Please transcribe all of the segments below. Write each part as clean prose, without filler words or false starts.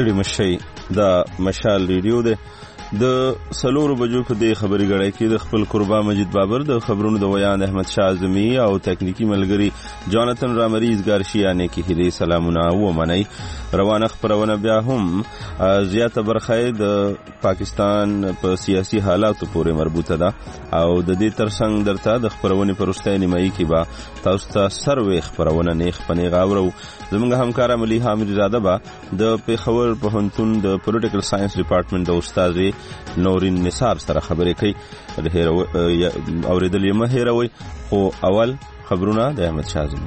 ستړي مشي د مشال ریډیو ده د سلور بجو په دې خبري غړای کې د خپل قربا مجید بابر د خبرونو د ویان احمد شاه اعظمي او تکنیکی ملګری جاناتن رامریز ګارشیانه کې هلي سلامونه و منی روانه خبرونه بیا هم زیاته برخه د پاکستان په سیاسي حالاتو پورې مربوطه ده او د دې ترڅنګ درته د خبرونه پرسته نیمایي کې با تاسو ته سروي خبرونه نه خپنی غاورو زموږ همکار ملي حامد زاده با د پیښور پوهنتون د پولیټیکل ساينس ډپارټمنټ د استاد نورین نثار سره خبرې کوي اوریدل یې مه هېروئ خو اول خبرونه د احمد شاه اعظمي.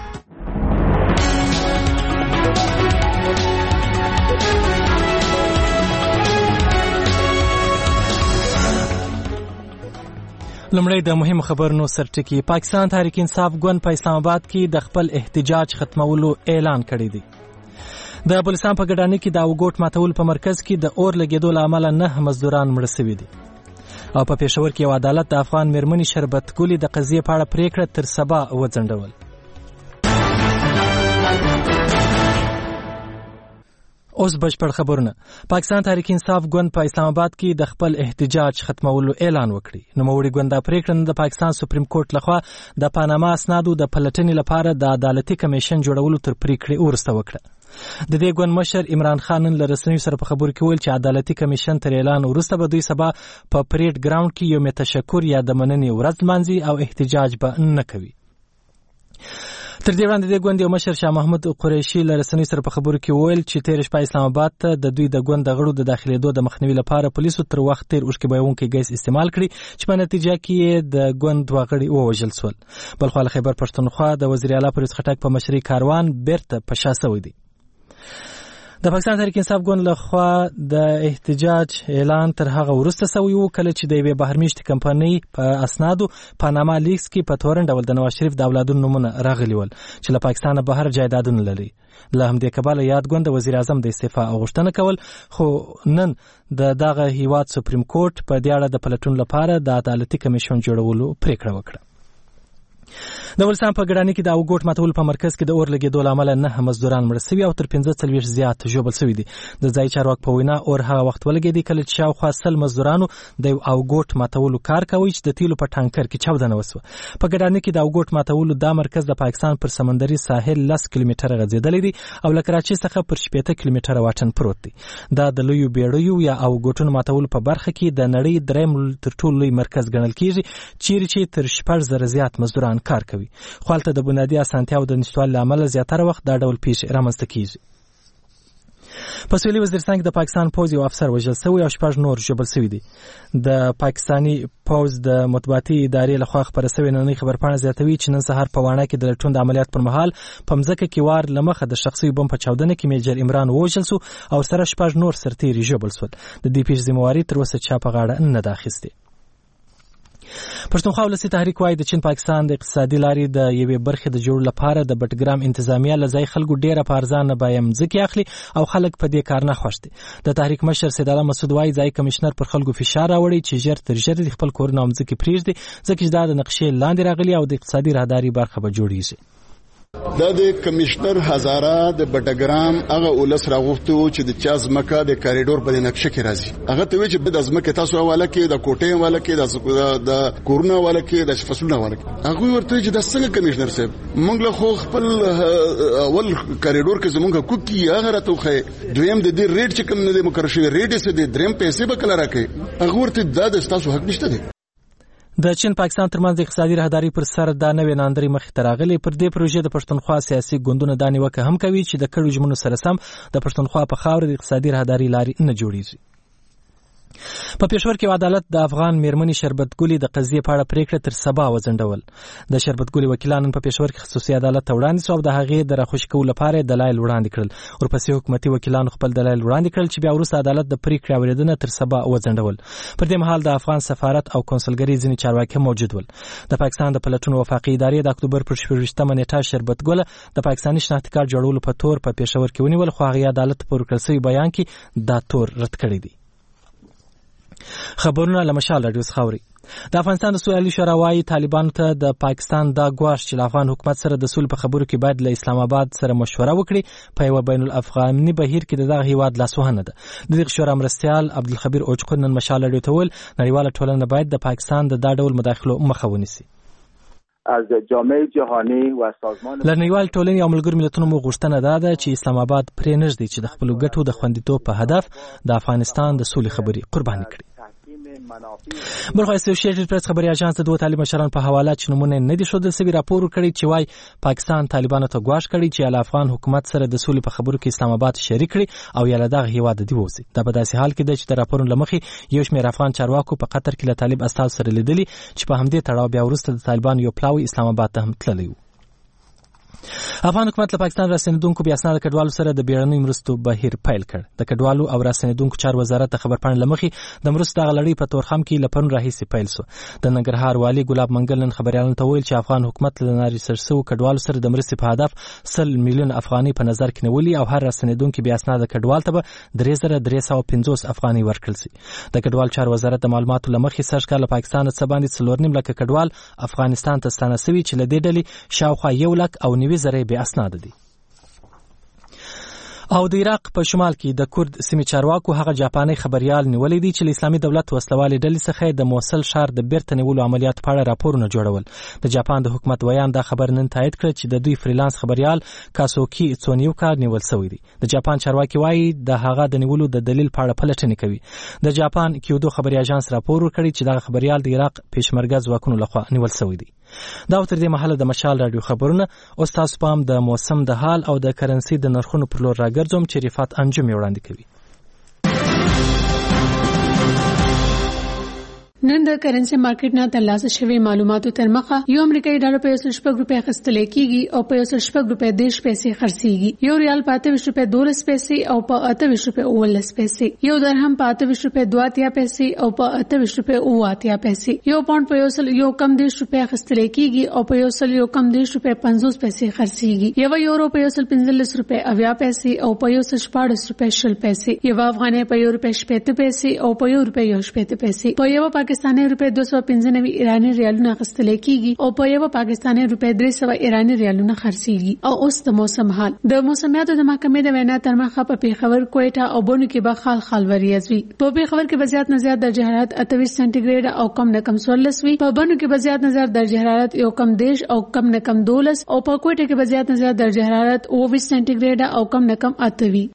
لمړی د مهم خبرونو سرټکی. پاکستان تحریک انصاف ګوند په اسلام آباد کې د خپل احتجاج ختمولو اعلان کړی دی. د بلوچستان په ګډاني کې د اوګوټ ماتول په مرکز کې د اور لګیدو له امله 9 مزدوران مړه شوي دي او په پېښور کې یو عدالت د افغان میرمنې شربت ګلې د قضیې په اړه پریکړه تر سبا وځنډول. اوس بشپړ خبرونه. پاکستان تحریک انصاف ګوند په اسلام آباد کې د خپل احتجاج ختمولو اعلان وکړي. نوموړي ګوند د پریکړه د پاکستان سپریم کورټ لخوا د پاناما اسنادو د پلټنې لپاره د عدالتي کمیشن جوړولو تر پریکړې وروسته وکړه. د دې ګوند مشر عمران خان نن له رسنیو سره په خبرو کې ویل چې عدالتي کمیشن تر اعلان وروسته به دوی سبا په پریډ ګراوند کې یو تشکر یا د مننې ورځ لمانځي او احتجاج به نه کوي. تر دې وړاندې د ګوند یو مشر شاه محمود قریشي له رسنیو سره په خبرو کې ویل چې تیر شپه اسلام آباد ته د دوی د ګوند د غړو د داخليدو د مخنیوي لپاره پولیسو تر وخت تیر اوښکې بایونکي ګیس استعمال کړي چې په نتیجه کې د ګوند وغړي ووژل شول. بلخو خیبر پښتونخوا د وزیر اعلی پرویز خټک په مشرۍ کاروان بیرته په شا شوی دی. د پاکستان تحریک انصاف ګوند لخوا د احتجاج اعلان تر هغه وروسته شوی و کله چې د یوې بهرمیشتي کمپنۍ په اسنادو پاناما لیکس کې په تورن ډول د نواز شریف د اولادونو نومونه راغلي ول چې له پاکستانه بهر جایدادونه لري. له همدې کبله یاد ګوند د وزیر اعظم د استعفا غوښتنه کول خو نن د دغه هیواد سپریم کورټ په دې اړه د پلټون لپاره د عدالتي کمیشن جوړولو پریکړه وکړه. د بلوچستان په ګډاني کې د اوګوټ ماتول په مرکز کې د اور لګیدو له امله 9 مزدوران مړه شوي او تر 45 زیات ژوبل شوي دي. د ځای چارواکو په وینا اور هغه وخت ولګېدی کله چې شاوخوا 100 مزدورانو د اوګوټ ماتولو کار کوي چې د تیلو په ټانکر کې چاودنه وسوه. په ګډاني کې د اوګوټ ماتولو دا مرکز د پاکستان پر سمندري ساحل 10 کیلومتره غځېدلی دی او له کراچۍ څخه پر 18 کیلومتره واټن پروت دی. دا د لویو بیړیو یا اوګوټونو ماتولو په برخه کې د نړۍ دریم تر ټولو لوی مرکز ګڼل کیږي چیرې چې تر 10,000 زیات مزدوران کار کوي. خو هلته د بنیادي اسانتیاو د نشتوالي له امله زیاتره وخت دا ډول پیښې رامنځته کیږي. په سویلي وزیرستان کې د پاکستان پوځ یو افسر وژل شوی او 6 نور ژوبل شوي دي. د پاکستاني پوځ د مطبوعاتي ادارې لخوا خپره شوې نننۍ خبرپاڼه زیاتوي چې نن سهار په واڼه کې د لټون د عملیات پر مهال په مځکه کې وار له مخه د شخصي بم په چاودنه کې میجر عمران ووژل شو او سره 6 نور سرتیري ژوبل شول. د دې پیښې ذمہواري تر اوسه چا په غاړه نه ده اخیستې. پښتونخوا ولسي تحریک وايي د چین پاکستان د اقتصادي لارې د یوې برخې د جوړولو لپاره د بټګرام انتظامیه له ځای خلکو ډیره په ارزانه بیه مځکې اخلي او خلک په دې کار نه خوښ دي. د تحریک مشر سید الله مسعود وايي ځای کمشنر پر خلکو فشار راوړي چې ژر تر ژره د خپل کورونه مځکې پریږدي ځکه چې دا د نقشې لاندې راغلي او د اقتصادي راهداري برخه به جوړیږي. دا د کمشنر هزاره د بټګرام هغه ولس راغوښتو چې د چا ځمکه د کاریډور په نقشه کې راځي. هغه ته وی چې د ځمکه تاسو حواله کې د کوټې حواله کې د کورونه حواله کې د فصلونه حواله کې. هغه ورته چې د څنګه کمشنر صاحب موږ له خو خپل اول کاریډور کې زمونږ کوکی هغه راته خو دویم د دې ریټ چې کوم نه مقرر شوی ریټ یې د دریم پیسې به کله راکې. هغه ورته د تاسو حق نشته دی. د چین پاکستان ترمنځ د اقتصادي راهداري پر سر دا نوې ناندري مخې ته راغلي. پر دې پروژې د پښتونخوا سیاسي ګوندونو دا نیوکه هم کوي چې د کډو ژمنو سره سم د پښتونخوا په خاوره د اقتصادي راهداري لارې نه جوړیږي. په پېښور کې عدالت د افغان میرمنې شربت ګلې د قضیې په اړه پریکړه تر سبا وځنډول. د شربت ګلې وکیلان په پېښور کې خصوصي عدالت ته وړاندې شو او د هغې د راخوشي کولو لپاره دلایل وړاندې کړل. ورپسې حکومتي وکیلانو خپل دلایل وړاندې کړل چې بیا وروسته عدالت د پریکړې اورېدنه تر سبا وځنډول. پر دې مهال د افغان سفارت او کنسولګرۍ ځینې چارواکي موجود ول. د پاکستان د پلټون وفاقي ادارې د اکتوبر پر 24 نیټه شربت ګله د پاکستاني شناختی کارت جوړولو په تور په پېښور کې ونیول خو هغې عدالت په ورکړل شوي بیان کې دا تور رد کړی دی. خبرونه له مشال رادیو څخه اوري. د افغانستان د سولې شورا وايي طالبانو ته د پاکستان دا ګواښ چې له افغان حکومت سره د سولې په خبرو کې باید له اسلام آباد سره مشوره وکړي په یو بین الافغاني بهیر کې دغه هیواد لاسوهنه ده. د دغه شورا مرستیال عبدالخبیر اوچقون نن مشال رادیو ته ویل نړیواله ټولنه باید د پاکستان د دا ډول مداخلو مخه ونیسي. از جامعه جهانی و سازمان نړیوال ټولنې او ملګرو ملتونو مو غوښتنه ده چې اسلام آباد پرې نږدې چې د خپل ګټو د خوندیتوب په هدف د افغانستان د سولې خبري قرباني کړي. بلخو اسوسییټډ پریس خبري اژانس د دوه طالب مشران په حواله چې نمونه نه دي شوه سوي راپور کړی چې وايي پاکستان طالبانو ته ګواښ کړی چې ال افغان حکومت سره د سولې په خبرو کې اسلام آباد شریک کړي او یا دغه هیواد دی ووسی. دا په داسې حال کې ده چې د راپورونو لمخې یو شمېر افغان چارواکو په قطر کې له طالب استاد سره لیدلي چې په همدې تړاو بیا وروسته د طالبانو یو پلاوی اسلام آباد ته هم تللی و. افغان حکومت له پاکستان راستنیدونکو بیا اسناد کډوالو سره د بیړنۍ مرستو بهیر پیل کړ. د کډوالو او راستنیدونکو چارو وزارت د خبرپاڼې لمخې د مرستو دغه لړۍ په تورخم کې له پرون راهیسې پیل سو. د ننګرهار والي ګلاب منګل نن خبريالانو ته ویل چې افغان حکومت له ناریسر سو کډوالو سره د مرستې په هدف 100 میلیون افغانۍ په نظر کې نیولي او هر راستنیدونکو بیا اسناد کډوال ته 3350 افغانۍ ورکړل شي. د کډوال چارو وزارت د معلوماتو لمخې سږ کال له پاکستان څخه باندې 4.5 لک کډوال افغانستان ته ستانه شوي چې له دې ډلې شاوخوا 1,90,000 بیا اسناد دي. او د عراق په شمال کې د کورد سیمې چارواکو هغه جاپاني خبريال نیولې دي چې اسلامي دولت وسلوالې ډلې څخه د موصل ښار د بیرته نیولو عملیات په اړه راپورونه جوړول. د جاپان د حکومت ویان دا خبر نن تایید کړ چې د دوی فریلانس خبريال کاسوکی څونیوکا نیول شوی دی. د جاپان چارواکي وایي د هغه د نیولو د دلیل په اړه پلټنې کوي. د جاپان کیودو خبري اژانس راپور ورکړی چې دا خبريال د عراق پېشمرګه ځواکونو لخوا نیول شوی دی. دا تر دې مهاله د مشال رادیو خبرونه او تاسو پام د موسم د حال او د کرنسي د نرخونو پر لور راګرځوم چې رفات انجم وړاندې کوي. نن د کرنسي مارکیټ نه ترلاسه شوی معلوماتو تر مخه یو امریکایي ډالر په 1.6 روپے اخیستل کیږي او په 1.6 روپے 10 پیسې خرڅيږي. یو ریال په 28 روپے 12 پیسې او په 28 روپے 19 پیسې. یو درهم په 28 روپے 2 پیسې او په 28 روپے 9 پیسې. یو پاوند په یو کم 10 روپے اخیستل کیږي او په یو کم 10 روپے 50 پیسې خرڅيږي. یو یورو په 15 روپے 80 پیسې او په 14 روپے 10 پیسې. یو افغانۍ په 1 روپے 70 پیسې او په 1 روپے 70 پیسې. په یو پاکستاني روپے 295 ایرانی ریالونه اخیستل کیږي او په یو پاکستاني روپے 300 ایرانی ریالونه خرڅيږي. او اوس د موسم حال. د موسمیاتو د محکمې د وینا تر مخه په پیښور، کوټه او بونو کې به خال وریځ وي. په پیښور کې به زیات نه زیات درجه حرارت 28 سانتیګریډ او کم نه کم 14 وي. په بونو کې به زیات نه زیات درجه حرارت یو کم 10 او کم نه کم 12 او په کوټه کې به زیات نه زیات درجه حرارت 20 سانتیګریډ او کم نه کم 8 وي.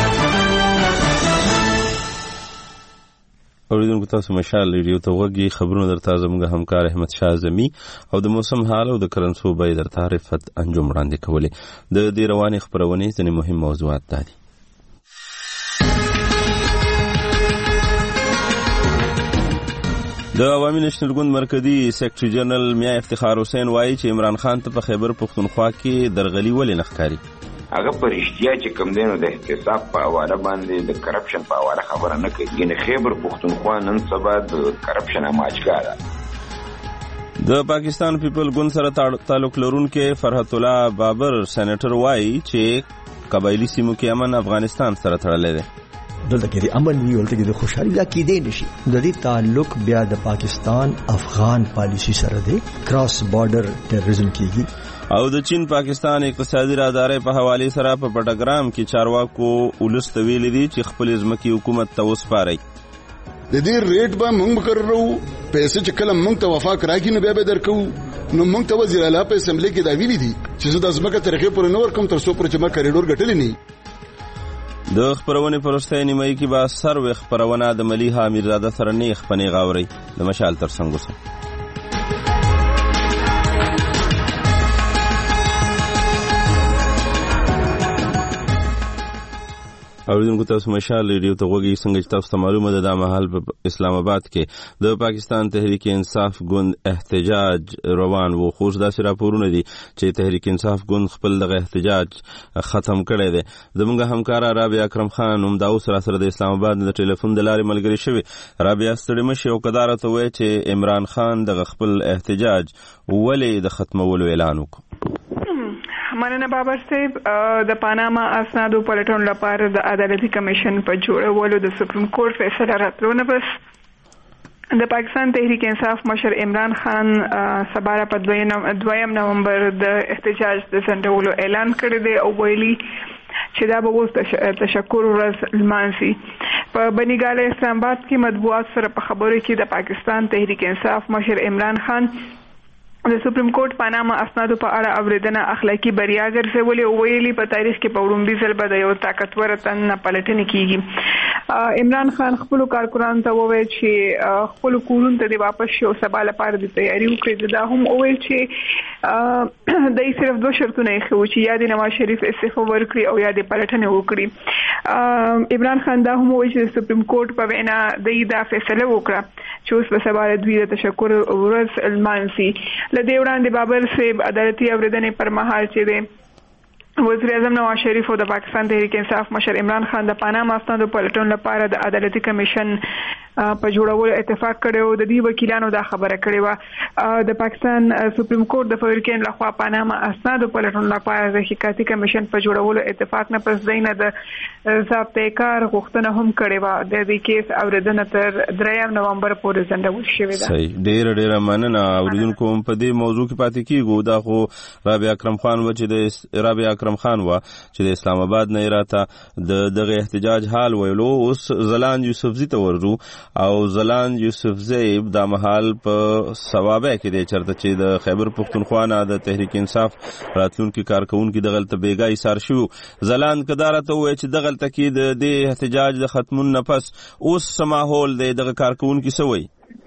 اوریدونکو تاسو مشال ریډیو ته وګورئ. خبرونه درته زموږ همکار احمد شاه زمي او د موسم حال او د کرنسو به درته رفت انجم وړاندې کولې. د دې رواني خبرونې ځینې مهم موضوعات دي. د عوامي نېشنل ګوند مرکزی سیکریټري جنرال میا افتخار حسین وایي چې عمران خان ته په خیبر پښتونخوا کې درغلي ولې نه ښکاري. هغه پرشتیا چې کوم دینو د احتساب په حواله باندې د کرپشن په حواله خبره نه کوي. یعنی خیبر پښتونخوا نن سبا د کرپشن اماجګاره. د پاکستان پیپل ګوند سره تعلق لرونکي فرحت الله بابر سېنیټر وایي چې قبایلی سیمو کې امن افغانستان سره تړلی دی. دلته کې د امن وی ولته کې د خوشحالي دا کېدې نشي. د دې تعلق بیا د پاکستان افغان پالیسی سره دی. کراس بارډر ټیرریزم کېږي. او د چین پاکستان اقتصادي رادارې په حواله سره په پټګرام کې چارواکو ولست ویلي دي چې خپل ځمکې حکومت ته وسپاري. د دې ریټ به موږ مقررو. پیسې چې کله موږ ته وفاق راکې نو بیا به درکو. نو موږ ته وزیر اعلی په اسمبلی کې دا ویلي دي چې زه د ځمکې طریقې پورې نور کوم تر څو پر چې ما کریډور ګټلې نه. د خبرونې پرسته نیمه کې به سروي خبرونه د ملیحه امیرزاده سره نیخ پنی غاوري د مشال تر څنګ وسه. اوریدونکو تاسو مشال ریډیو ته وګورئ. څنګه چې تاسو ته معلومه ده د مهال په اسلام آباد کې د پاکستان تحریک انصاف ګوند احتجاج روان وو. خو داسې راپورونه دي چې تحریک انصاف ګوند خپل دغه احتجاج ختم کړی دی. زموږ همکار رابعه اکرم خان هم دا اوس سره د اسلام آباد د ټلیفون د لارې ملګری شوی. رابعه ستړي مشي او قدارت وایي چې عمران خان دغه خپل احتجاج ولې د ختمولو اعلان وکړ. مننه بابر صاحب. د پاناما اسنادو پلټون لپاره د عدالتي کمیشن په جوړولو د سپریم کورټ فیصله راتلو نه بس د پاکستان تحریک انصاف مشر عمران خان سبا په 2 نومبر د احتجاج د سندولو اعلان کړی دی او ویلي چې دا به اوس تشکر ورځ لمانځي. په بنیګاله اسلام آباد کې مطبوعات سره په خبرو کې د پاکستان تحریک انصاف مشر عمران خان د سپریم کورټ پاناما اسنادو په اړه اوریدنه اخلاقی بریا ګرځولې او ویلي په تاریخ کې په وړاندې ځل به د یو طاقتور تن نه پلټنې کیږي. عمران خان خپل کارکونانو ته وویل چې خپل کورونو ته د واپس شو سبا لپاره د تیاری وکړي. دا هم وویل چې د صرف 2 شرطونه یې خو چې یا د نواز شریف استعفا ورکړي او یا د پلټنې وکړي. عمران خان دا هم وویل چې سپریم کورټ په وینا د فیصله وکړه چې اوس په سبا د دوی د تشکر ورځ لمانځي. لدې وړاندې بابر صاحب عدالتي اوریدنې پر مهال چې د وزیر اعظم نواز شریف او د پاکستان تحریک انصاف مشر عمران خان د پاناما اسنادو پلټون لپاره د عدالتي کمیشن په جوړولو اتفاق کړی او د دې وکیلانو دا خبره کړې و. د پاکستان سپریم کورټ د فورکین لخوا پاناما اسنادو پلټون لپاره د حقیقتي کمیشن په جوړولو اتفاق نه پس دینه د ضابطه کار غوښتنه هم کړې و. د دې کیس اوریدنه تر 3 نومبر پورې ځنډول شوې ده. صحیح، ډېر مننه. اوریدونکو په دې موضوع کې پاتې کیږو. دا خو رابعه اکرم خان و چې د اسلام آباد نه راته دغه احتجاج حال ویلو. اوس زلاند یوسفزی ته ورځو او زلاند یوسفزی د محل په ثوابه کې دی چرته چې د خیبر پختونخوا نه د تحریک انصاف راتلونکي کارکونکو دغلته بیګا ایثار شو. زلاند کدارته وای چې دغلته کې د احتجاج د ختمون نه پس اوس سماحول دی دغه کارکونکو سوي.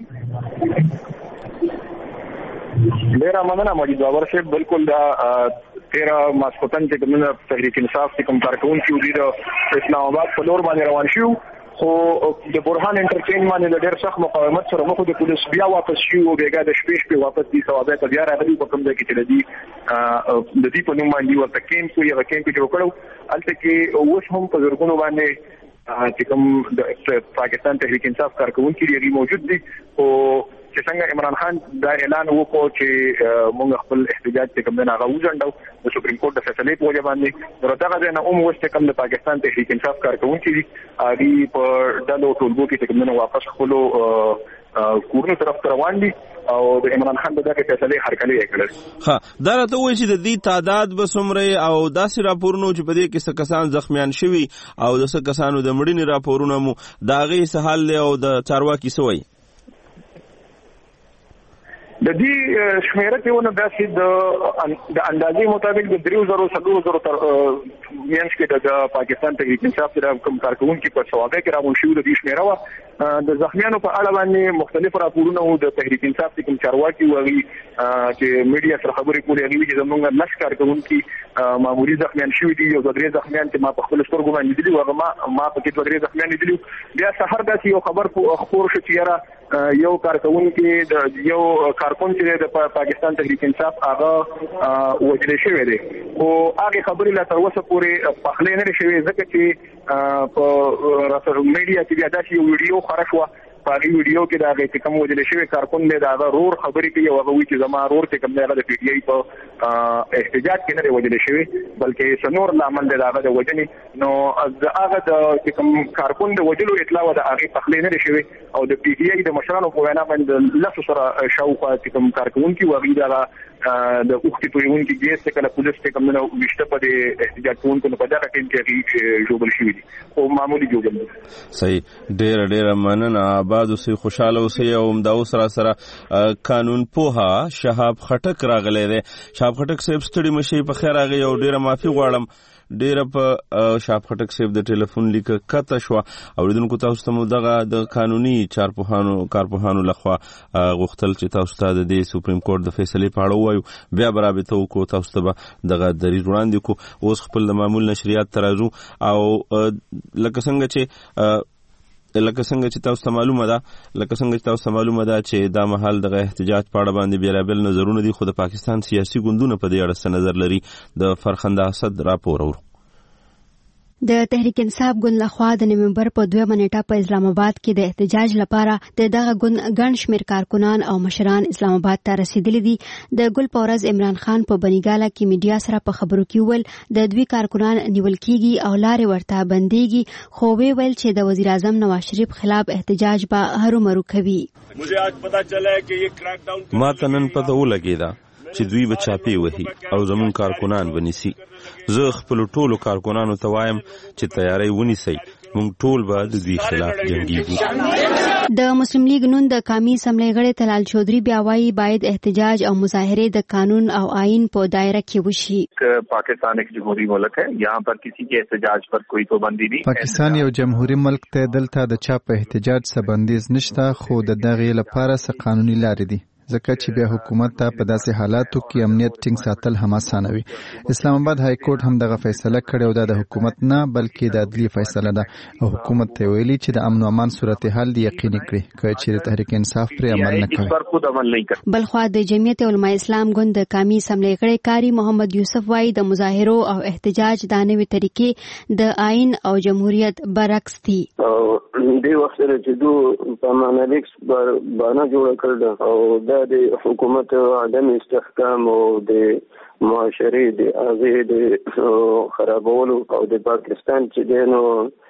ډیر مننه مجید باور صاحب. بالکل دا 13 ماسخوتن چې کومه تحریک انصاف چې کوم کارکونکو دي د اسلام آباد په لور باندې روان شو خو د برهان انټرچینج باندې د ډېر سخت مقاومت سره مخ د پولیس بیا واپس شو او بیګا د شپې واپس دي ثوابه ته بیا راغلي په کوم ځای کې چې د دې په نوم باندې ورته کیمپ یو کیمپ جوړ کړو. الته کې اوس هم په زرګونو باندې چې کوم د پاکستان تحریک انصاف کارکونکو دي موجود دي او چې څنګه عمران خان دا اعلان وکړ چې موږ خپل احتجاج ته کوم نه غوښندو د سپریم کورټ د فیصلې په وجه باندې ورته غوښنه اوس ته کوم د پاکستان تحریک انصاف کارکونکو دي اړي په ډلو ټولګو کې کوم نه واپس خپل کورونو طرف روان دي او د عمران خان دغه فیصلې هرکلی کړل. ها دا راته وایي چې د دې تعداد به څومره او داسې راپورونو چې په دې کې څه کسان زخمیان شوي او د څه کسانو د مړینې راپورونه مو دا غي سهال له او د چارواکي سوي د دې شمیره کې ونه داسې د اندازې مطابق د 3000 تر مینس کې د پاکستان تحریک انصاف سره کوم کارکونکو په ثوابه کې راغون شو. د دې شمیره وا د زخمیانو په اړه باندې مختلف راپورونه او د تحریک انصاف کوم چارواکي وغي چې میډیا سره خبرې کولې هغه چې زمونږ لښ کارکونکو معمولی زخمیان شوي دي او د درې زخمیان چې ما په خپل سترګو باندې لیدلي او ما په کې د درې زخمیان لیدلي. بیا سحر داسې یو خبر خبر شو چې یو کارکونکو د یو کارکون چې د پاکستان تحریک انصاف هغه وجل شوی دی او هغه خبرې لا تر اوسه پورې پخلې نه شوی ځکه چې په رسل میډیا کې بیا داسې یو ویډیو خبر شو. په ویډیو کې دا غي کوم وجل شوی کارکون دی دا رور خبرې کوي او هغه وی چې زما رور ته کوم نه د پی ټی آی په احتجاج کې نه وجل شوی بلکې سنور لامل دی دا د وجنې نو هغه د کوم کارکون د وجلو اطلاع د هغه پخلې نه شوی او د پی ټی آی د مشرانو په وینا باندې لاسو سره شاوخوا کوم کارکونکو وغي دا د اوختي پویونکو ګیس ته کله پولیس ته کوم نه وشته په دې احتجاج کوونکو په دغه ټیم کې جوړل شوی دي او معمولی جوړل. صحیح، ډېر مننه. آباد اوسئ، خوشاله اوسئ. او دا سره قانون پوها شهاب خټک راغلی دی. شهاب خټک صاحب ستړي مشي په خیر راغی او ډېر معافي غواړم. ډېر په شهاب خټک صاحب د ټلیفون لیک کته شو اوریدونکو تاسو ته دغه د قانوني کارپوهانو لخوا غوښتل چې تاسو ته د سپریم کورټ د فیصلې په اړه وایو بیا برابر ته کو تاسو ته دغه دریځ وړاندې کو. اوس خپل معمول نشریات ترازو او لکه څنګه چې تاسو ته معلومه ده چې دا محل دغه احتجاج په اړه باندې بیلابل نظرونه دي خو د پاکستان سیاسي ګوندونه په دې اړه څه نظر لري. د فرخنده اسد راپور د تحریک انصاف ګوند لخوا د نومبر په 2 نیټه په اسلام آباد کې د احتجاج لپاره د دغه ګوند ګڼ شمېر کارکنان او مشران اسلام آباد ته رسیدلي دي. د ګل پورز عمران خان په بنیګاله کې میډیا سره په خبرو کې ویل د دوی کارکنان نیول کیږي او لارې ورته بنديږي، خو ویل چې د وزیر اعظم نواز شریف خلاف احتجاج به هرومرو کوي. ما ته نن پته ولګېده چې دوی به چاپې وهي او زمون کارکنان ونیسي. زه خپل ټولو کارکنانو ته وایم چې تیاری ونیسئ، موږ ټول به د دوی خلاف جنګیږو. د مسلم لیگ نون د قومي اسمبلی غړي طلال چودھری بیا وايي باید احتجاج او مظاهره د قانون او آئین په دایره کې وشي. پاکستان ایک جمهوری ملک ہے، یہاں پر کسی کے احتجاج پر کوئی پابندی نہیں. پاکستان یو جمهوری ملک ته دلته د چا په احتجاج څه بندیز نشته، خو د دغې لپاره څه قانوني لارې دي، ځکه چې بیا حکومت ته په داسې حالاتو کې امنیت ټینګ ساتل هم اسانه وي. اسلام آباد های کورټ هم دغه فیصله کړې او دا د حکومت نه بلکې د عدلي فیصله ده او حکومت ته ویلي چې د امن او امان صورتحال دی یقیني کړي که چې تحریک انصاف پر عمل نه کوي. بلخوا د جمعیت علماء اسلام ګوند د قومي اسمبلی غړي کاری محمد یوسف وايي د مظاهرو او احتجاج د نوې طریقې د آئین او جمهوریت برعکس دي. دی وخت سره چې دو پامانلیکس باندې جوړ کړل او د حکومت عدم استحکام او د معاشري د هغه د خرابولو او د پاکستان چې دینو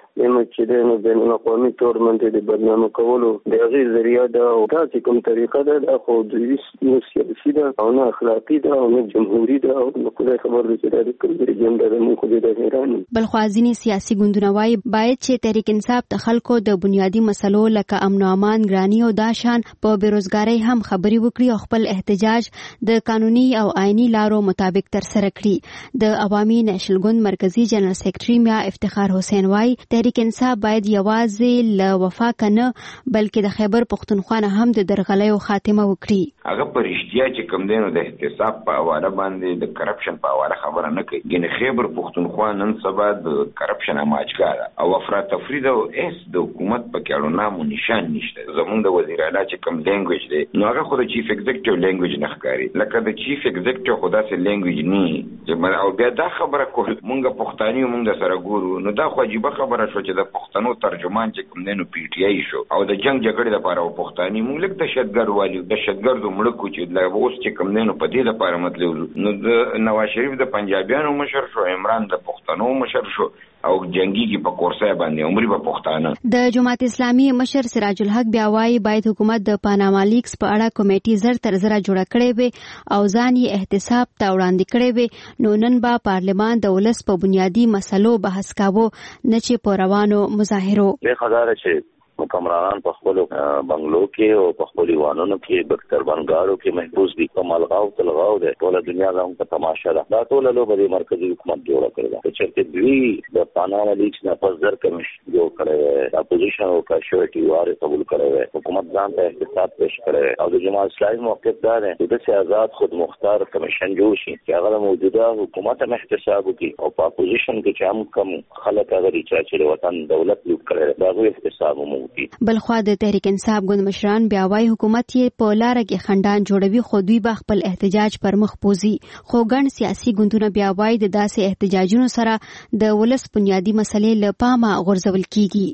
چې دینو بین الاقوامي تور باندې د برنامه کولو د هغه ذریعہ دا او تاسو کوم طریقه ده خو د سیاسي ده او نه اخلاقی ده او نه جمهوری ده او نو خدای خبر دې چې د کوم رژیم ده مو خو دې د ایران بلخوازینی سیاسي ګوندونه وايي باید چې تحریک انصاف د خلکو د بنیادی مسلو لکه امن او امان ګرانی او داشان په بیروزګاری هم خبري وکړي او خپل احتجاج د قانوني او آئینی لارو مطابق تر سره کړي. د عوامي نېشنل ګوند مرکزی جنرال سیکریټري میا افتخار حسین وايي تحریک انصاف باید یوازې له وفا کنه بلکې د خیبر پختونخوا هم د درغلیو خاتمه وکړي. هغه پرشتیا چې کوم دینو د احتساب په حواله باندې د کرپشن په حواله خبره نه کوي. ګنې خیبر پختونخوا نن سبا د کرپشن اماجګاره او افراط تفرید او اس د حکومت په کېړو نامو نشان نشته. زمونږ د وزیر اعلی چې کوم لینګویج دی نو هغه خو د چیف ایگزیکټیو لینګویج نه ښکاري لکه د چیف ایگزیکټیو خو داسې لینګویج نه او بیا دا خبره کول مونږ پښتاني مونږ سره ګورو نو دا خو عجیبه خبره شو چې د پښتنو ترجمان چې کوم دینو پی ټی آی شو او د جنگ جګړې لپاره پښتاني مونږ لکه دهشتګرد والی دهشتګرد ملک چې لا اوس چې کوم دینو په دې لپاره مطلب نو د نواز شریف د پنجابیانو مشر شو، عمران د پښتنو مشر شو او جنگي کې په کورسای باندې عمرې په پښتانه. د جماعت اسلامي مشر سراج الحق بیا وايي باید حکومت د پاناما لیکس په اړه کمیټي زر تر زره جوړه کړې وي او ځان یې احتساب ته وړاندې کړې وي نو نن به پارلمان د ولس په بنیادی مسلو بحث کاوه نه چې په روانو مظاهرو. به خبره چې حکمرانان په خپل بنگلو کې او په خپل ایوانونو کې بکتر بنگارو کې محفوظ دي کوم الغاو تلغاو ده ټول دنیا له هم تماشا ده. دا ټول له بری مرکزی حکومت جوړ کړل چې دوی د پاناما لیکس نه پزر کمیشن جوړ کړی اپوزیشن او کاشوټي واره قبول کړی حکومت ځان ته احتساب پیش کړی او د جماعت اسلامي موقف دار دی چې آزاد خود مختار کمیشن جوړ شي چې هغه موجوده حکومت هم احتساب وکړي او په اپوزیشن کې چې هم کم خلک هغه چې وطن دولت لوټ کړي دا غوښتنه احتساب مو بلخوا د تحریک انصاف ګوند مشران بیا وايي حکومت یې په لاره کې خندان جوړوي خو دوی به خپل احتجاج پر مخ بوزي. خو ګڼ سیاسي ګوندونه بیا وايي د داسې احتجاجونو سره د ولس بنیادی مسلې له پامه غورځول کیږي.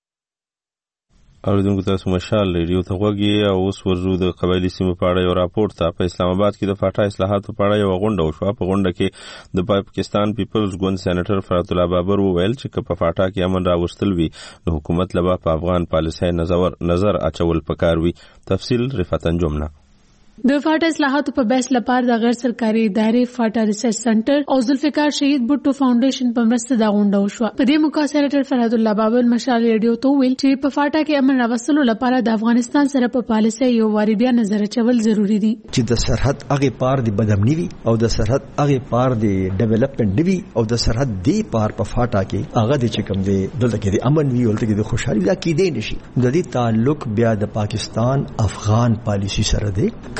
اوریدونکو تاسو مشال ریډیو ته غوږی او اوس ورزو د قبایلی سیمو په اړه یو راپور ته. په اسلام آباد کې د فاټا اصلاحاتو په اړه یو غونډه وشوه. په غونډه کې د پاکستان پیپلز ګوند سېنیټر فرات الله بابر وویل چې په فاټا کې امن راوستل وي نو حکومت له په افغان پالیسۍ نظر اچول پکار وي. تفصیل رفعت انجمنا. د فاټا اصلاحاتو په بحث لپاره د غیر سرکاري ادارې فاټا ریسرچ سنټر او ذوالفقار شهید بوټو فاونډیشن په مرسته دا غونډه وشوه. په دې موقع سېنیټر فرات الله بابر مشال ریډیو ته ویل چې په فاټا کې امن راوستلو لپاره د افغانستان سره په پالیسۍ یو واری بیا نظر اچول ضروری دي چې د سرحد هغه پار د بدامنی وي او د سرحد هغه پار د ډیولپمنٹ دی او د سرحد دی پار په فاټا کې هغه د چکم دی دلته کې د امن وی ولته کې د خوشحالي دا کې دی نشي. د دې تعلق بیا د پاکستان افغان پالیسی سره دی.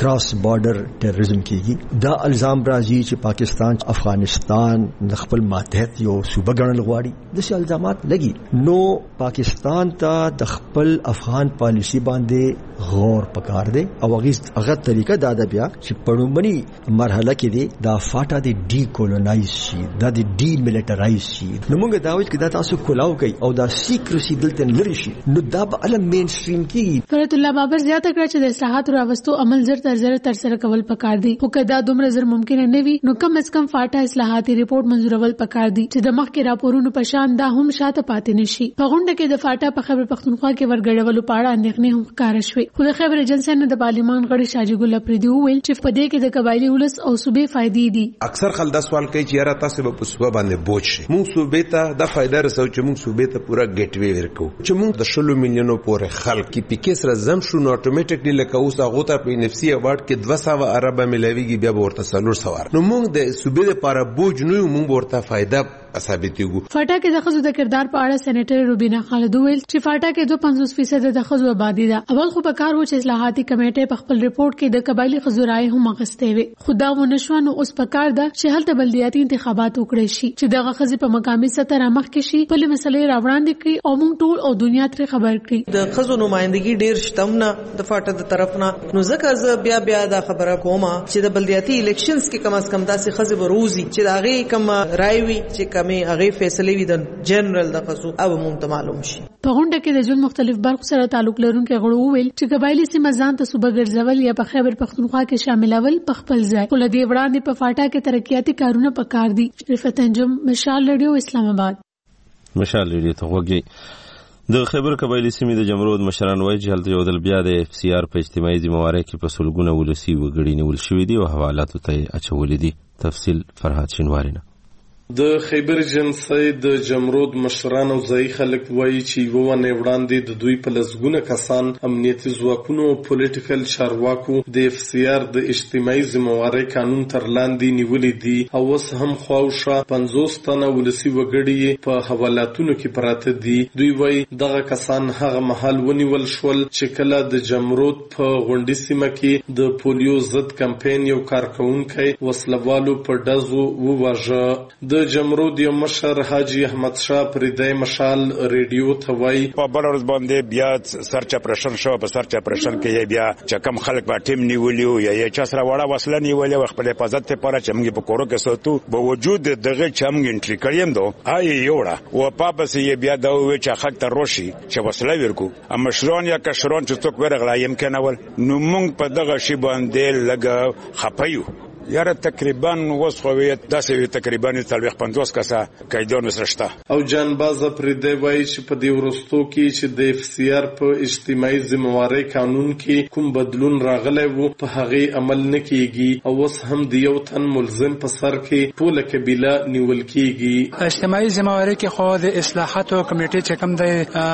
کراس بارډر ټیرریزم کیږي. دا الزام راځي چې پاکستان افغانستان د خپل ماتحت یو صوبه ګڼل غواړي. د الزامات لګي نو پاکستان ته د خپل افغان پالیسی باندې غور پکار دی او هغه طریقه دا ده بیا چې پړومبني مرحله کې دی دا فاټا دی ډی کولونایز شي, دا دی ډی میلیټرایز شي. نو موږ دا وایو چې دا تاسو کولاو کوي او دا سیکریسی دلته لري شي نو دا به علم مین سټریم کیږي. فرت الله بابر زیاته کړ چې د اصلاحات راوستو عمل زر تر سره کول پکار دی خو کدا دومره زر ممکن نه وي نو کم از کم فاټا اصلاحاتي ریپورت منزورول پکار دی چې د مخکې راپورونو په شان دا هم شاته پاتې نشي. په غونډه کې د فاټا په خبر پښتونخوا کې ورګړولو پاړه اندېښنې هم ښکار شوې. خو د خبر ایجنسی نه د پارلیمان غړي شاجي ګل اپریدي وویل چې په دې کې د قبایلی ولس او صوبې فائدې دي. اکثر خلک دا سوال کوي چې یاره تاسو په صوبه باندې بوج شي. موږ صوبې ته دا فائدہ رسو چې موږ صوبې ته پورا ګیټ وی ورکو چې موږ د 16 میلیونو پورې خلک کې پکې سره زم شو نو اتوماتیکلی لکه اوس هغه ته په نفسي اوارد کې 200 عرب ملويږي بیا ورته 300 نو موږ د صوبې لپاره بوج نه یو, موږ ورته فائدہ ثابتېږو. فاټا کې د خزو د کردار په اړه سېنیټر روبینا خالد ویل چې فاټا کې 52% د خزو آبادی ده. اول خو په کار و چې اصلاحاتي کمیټه په خپل ریپورت کې د قبایلی خزو رائے هم اخیستې وي. خدا و نشوانو اوس په کار ده چې هلته بلدیاتي انتخابات وکړي شي چې دغه خزي په مقامي سطح رامخ کې شي, په مسلې راوړاندې کړي او موږ ټول او دنیا ترې خبر کړي. د خزو نمائندګي ډیر شتمنه د فاټا د طرف نه نو ځکه زه بیا دا خبره کوم چې د بلدیاتي الیکشنز کې کم از کم داسې خزي بروزي چې دا غي کم رائے چې کمی هغه فیصله وي د جنرال د خزو او مونږ معلوم شي. په غونډه کې د ژوند مختلف برخو سره تعلق لرونکو غړو وویل چې قبایلی سیمه ځان ته صوبه ګرځول یا په خیبر پښتونخوا کې شاملول په خپل ځای خو لدی وړاندې په فاټا کې ترقیاتي کارونه پکار دي. رفعت انجم, مشال رادیو, اسلام آباد. مشال رادیو ته وګورئ. د خیبر قبایلی سیمې د جمرود مشران وایي چې هلته یو ځل بیا د اف سی آر په اجتماعي ذمہوارۍ کې په سلګونه ولسی وګړي نیول شوي دي او حوالاتو ته اچولي دي. تفصیل فرهاد شینواری نه. د خیبر جنسي د جمرود مشران او ځای خلک وایي چې وونه وړاندې د دوی په لسګونه کسان امنیتي ځواکونو او پولیټیکل چارواکو د اف سی آر د اجتماعي ذمہوارۍ قانون تر لاندې نیولې دي او اوس هم خواوشا 50 تنه ولسی وګړي په حوالاتونو کې پراته دي. دوی وایي دغه کسان هغه محل ونیول شول چې کله د جمرود په غونډي سیمه کې د پولیو ضد کمپاین یو کارکونکي وسلوالو په ډزو وواژه. د جمرود یو مشر حاجی احمد شاه پریدای مشال ریډیو ته وایي په بل ورځ باندې بیا سرچ اپریشن شو. په سرچ اپریشن کې بیا چې کم خلک په ټیم نیولیو یا چا سره وړه وسله نیولې خپل حفاظت لپاره چې موږ په کورو کې ساتو به وجود دغه چې موږ انټری کړیم دو هاي یوړه او پاپس یې بیا دا وی چې خلک ته روشي چې وسله ورکو اما مشران یا کشران چې څوک ورغلا يمکن اول نو موږ په دغه شی باندې لګ خپایو یاره تقریبا وسخویت داسې تقریبا 50 کسه قیدون وسرشته. او جانباز پرې دی وایي چې په دې ورستو کې چې د اف سی آر په اجتماعي ذمہوارۍ قانون کې کوم بدلون راغلی وو په هغه عمل نه کیږي او اوس هم د یو تن ملزم په سر کې ټوله قبیله نیول کیږي. اجتماعي ذمہوارۍ کې خو د اصلاحاتو کمیټې چې کوم